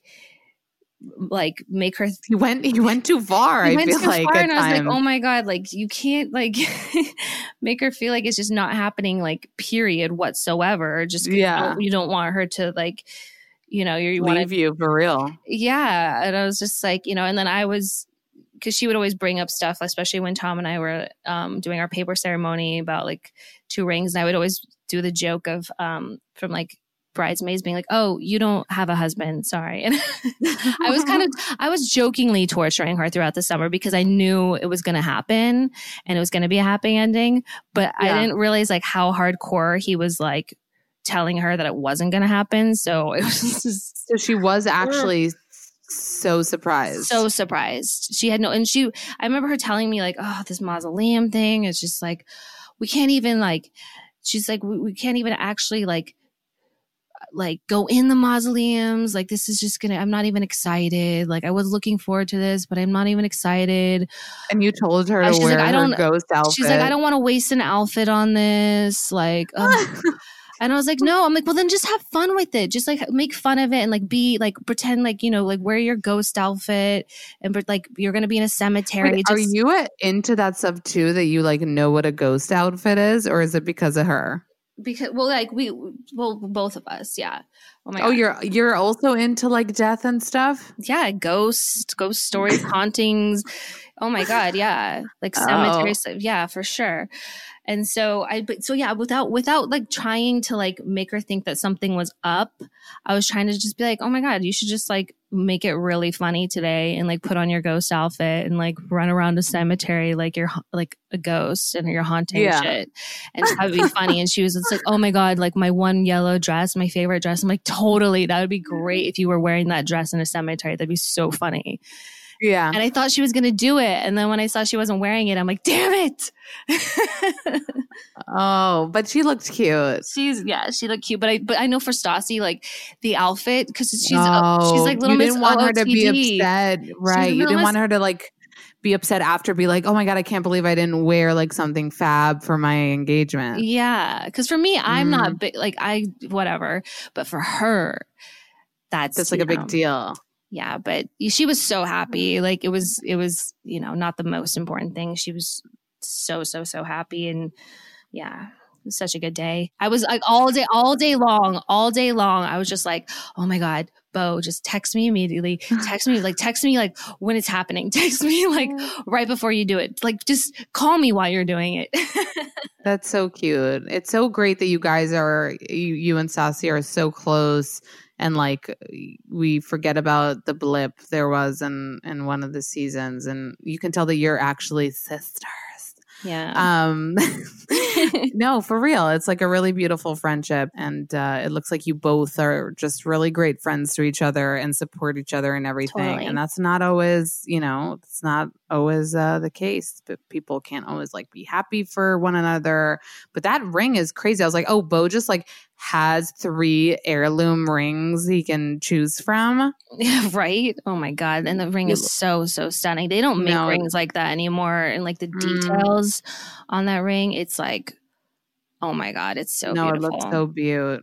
[SPEAKER 6] like make her.
[SPEAKER 4] He went too far. I feel like,
[SPEAKER 6] and I was like, oh my God, like you can't like make her feel like it's just not happening, like period whatsoever. Just you don't want her to like, you know, you want to leave
[SPEAKER 4] you for real.
[SPEAKER 6] Yeah, and I was just like, you know, and then I was. Because she would always bring up stuff, especially when Tom and I were doing our paper ceremony about like 2 rings. And I would always do the joke of from like bridesmaids being like, oh, you don't have a husband. Sorry. And I was jokingly torturing her throughout the summer because I knew it was going to happen and it was going to be a happy ending. But I didn't realize like how hardcore he was like telling her that it wasn't going to happen. So it was just.
[SPEAKER 4] So she was actually so surprised.
[SPEAKER 6] She had I remember her telling me like, oh, this mausoleum thing is just like, we can't even like, she's like, we can't even actually like go in the mausoleums. Like, this is just I'm not even excited. Like, I was looking forward to this, but I'm not even excited.
[SPEAKER 4] And you told her to wear her ghost outfit.
[SPEAKER 6] She's like, I don't want to waste an outfit on this. Like, and I was like, no, I'm like, well, then just have fun with it. Just like make fun of it and like be like, pretend like, you know, like wear your ghost outfit and like you're going to be in a cemetery.
[SPEAKER 4] Wait, are you into that stuff too, that you like know what a ghost outfit is, or is it because of her?
[SPEAKER 6] Because, well, like both of us. Yeah.
[SPEAKER 4] Oh my God. You're also into like death and stuff?
[SPEAKER 6] Yeah. Ghost stories, hauntings. Oh my God. Yeah. Like cemetery stuff. Yeah, for sure. And so without like trying to like make her think that something was up, I was trying to just be like, oh my God, you should just like make it really funny today and like put on your ghost outfit and like run around a cemetery like you're like a ghost and you're haunting shit and that would be funny. And she was just like, oh my God, like my one yellow dress, my favorite dress. I'm like, totally. That would be great if you were wearing that dress in a cemetery. That'd be so funny.
[SPEAKER 4] Yeah.
[SPEAKER 6] And I thought she was going to do it. And then when I saw she wasn't wearing it, I'm like, damn it.
[SPEAKER 4] Oh, but she looked cute.
[SPEAKER 6] She looked cute. But I know for Stassi, like the outfit, because she's like Little Miss OOTD.
[SPEAKER 4] You didn't want her to be upset. Right. You didn't want her to like be upset after, be like, oh my God, I can't believe I didn't wear like something fab for my engagement.
[SPEAKER 6] Yeah. Because for me, I'm not big, like whatever. But for her, that's
[SPEAKER 4] like a big deal.
[SPEAKER 6] Yeah, but she was so happy. Like it was, not the most important thing. She was so happy. And yeah, it was such a good day. I was like all day long. I was just like, oh my God, Bo, just text me immediately. Text me like when it's happening. Text me like right before you do it. Like just call me while you're doing it.
[SPEAKER 4] That's so cute. It's so great that you guys you and Stassi are so close. And like we forget about the blip there was in one of the seasons, and you can tell that you're actually sisters.
[SPEAKER 6] Yeah.
[SPEAKER 4] No, for real. It's like a really beautiful friendship, and it looks like you both are just really great friends to each other and support each other and everything.
[SPEAKER 6] Totally.
[SPEAKER 4] And that's not always, it's not always the case. But people can't always like be happy for one another. But that ring is crazy. I was like, oh, Bo just like has 3 heirloom rings he can choose from.
[SPEAKER 6] Right? Oh my God. And the ring is so stunning. They don't make rings like that anymore. And like the details on that ring, it's like, oh my God, it's so beautiful.
[SPEAKER 4] No, it looks so beautiful.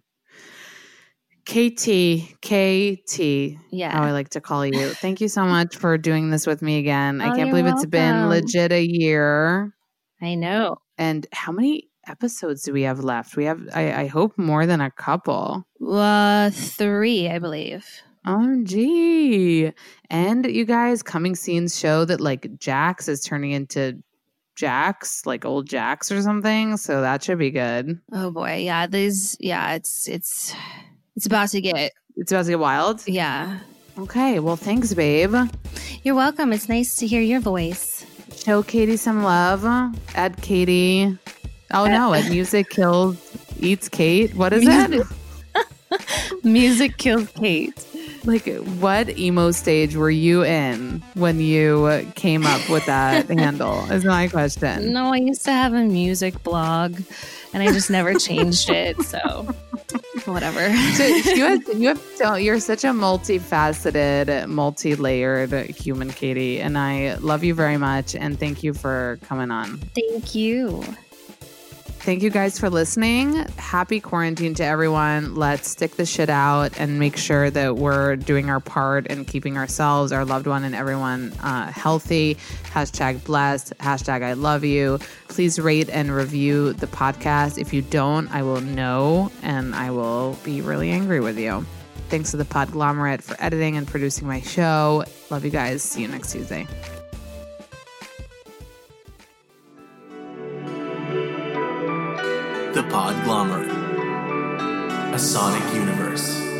[SPEAKER 4] KT,
[SPEAKER 6] yeah,
[SPEAKER 4] how I like to call you. Thank you so much for doing this with me again. I can't believe
[SPEAKER 6] welcome.
[SPEAKER 4] It's been legit a year.
[SPEAKER 6] I know.
[SPEAKER 4] And how many episodes do we have left? We have, I hope, more than a couple.
[SPEAKER 6] 3, I believe.
[SPEAKER 4] OMG. And you guys, coming soon show that like Jax is turning into Jax, like old Jax or something. So that should be good.
[SPEAKER 6] Oh boy. Yeah. It's about to get
[SPEAKER 4] wild.
[SPEAKER 6] Yeah.
[SPEAKER 4] Okay. Well, thanks, babe.
[SPEAKER 6] You're welcome. It's nice to hear your voice.
[SPEAKER 4] Show Katie some love. Add Katie. Oh no, at Music Kills Eats Kate. What is it?
[SPEAKER 6] Music Kills Kate.
[SPEAKER 4] Like, what emo stage were you in when you came up with that handle? Is my question.
[SPEAKER 6] No, I used to have a music blog, and I just never changed it. So, whatever.
[SPEAKER 4] So you're such a multifaceted, multi-layered human, Katie, and I love you very much. And thank you for coming on.
[SPEAKER 6] Thank you.
[SPEAKER 4] Thank you guys for listening. Happy quarantine to everyone. Let's stick the shit out and make sure that we're doing our part in keeping ourselves, our loved one, and everyone healthy. #blessed. #I love you. Please rate and review the podcast. If you don't, I will know and I will be really angry with you. Thanks to the Podglomerate for editing and producing my show. Love you guys. See you next Tuesday.
[SPEAKER 8] The Podglomerate, a sonic universe.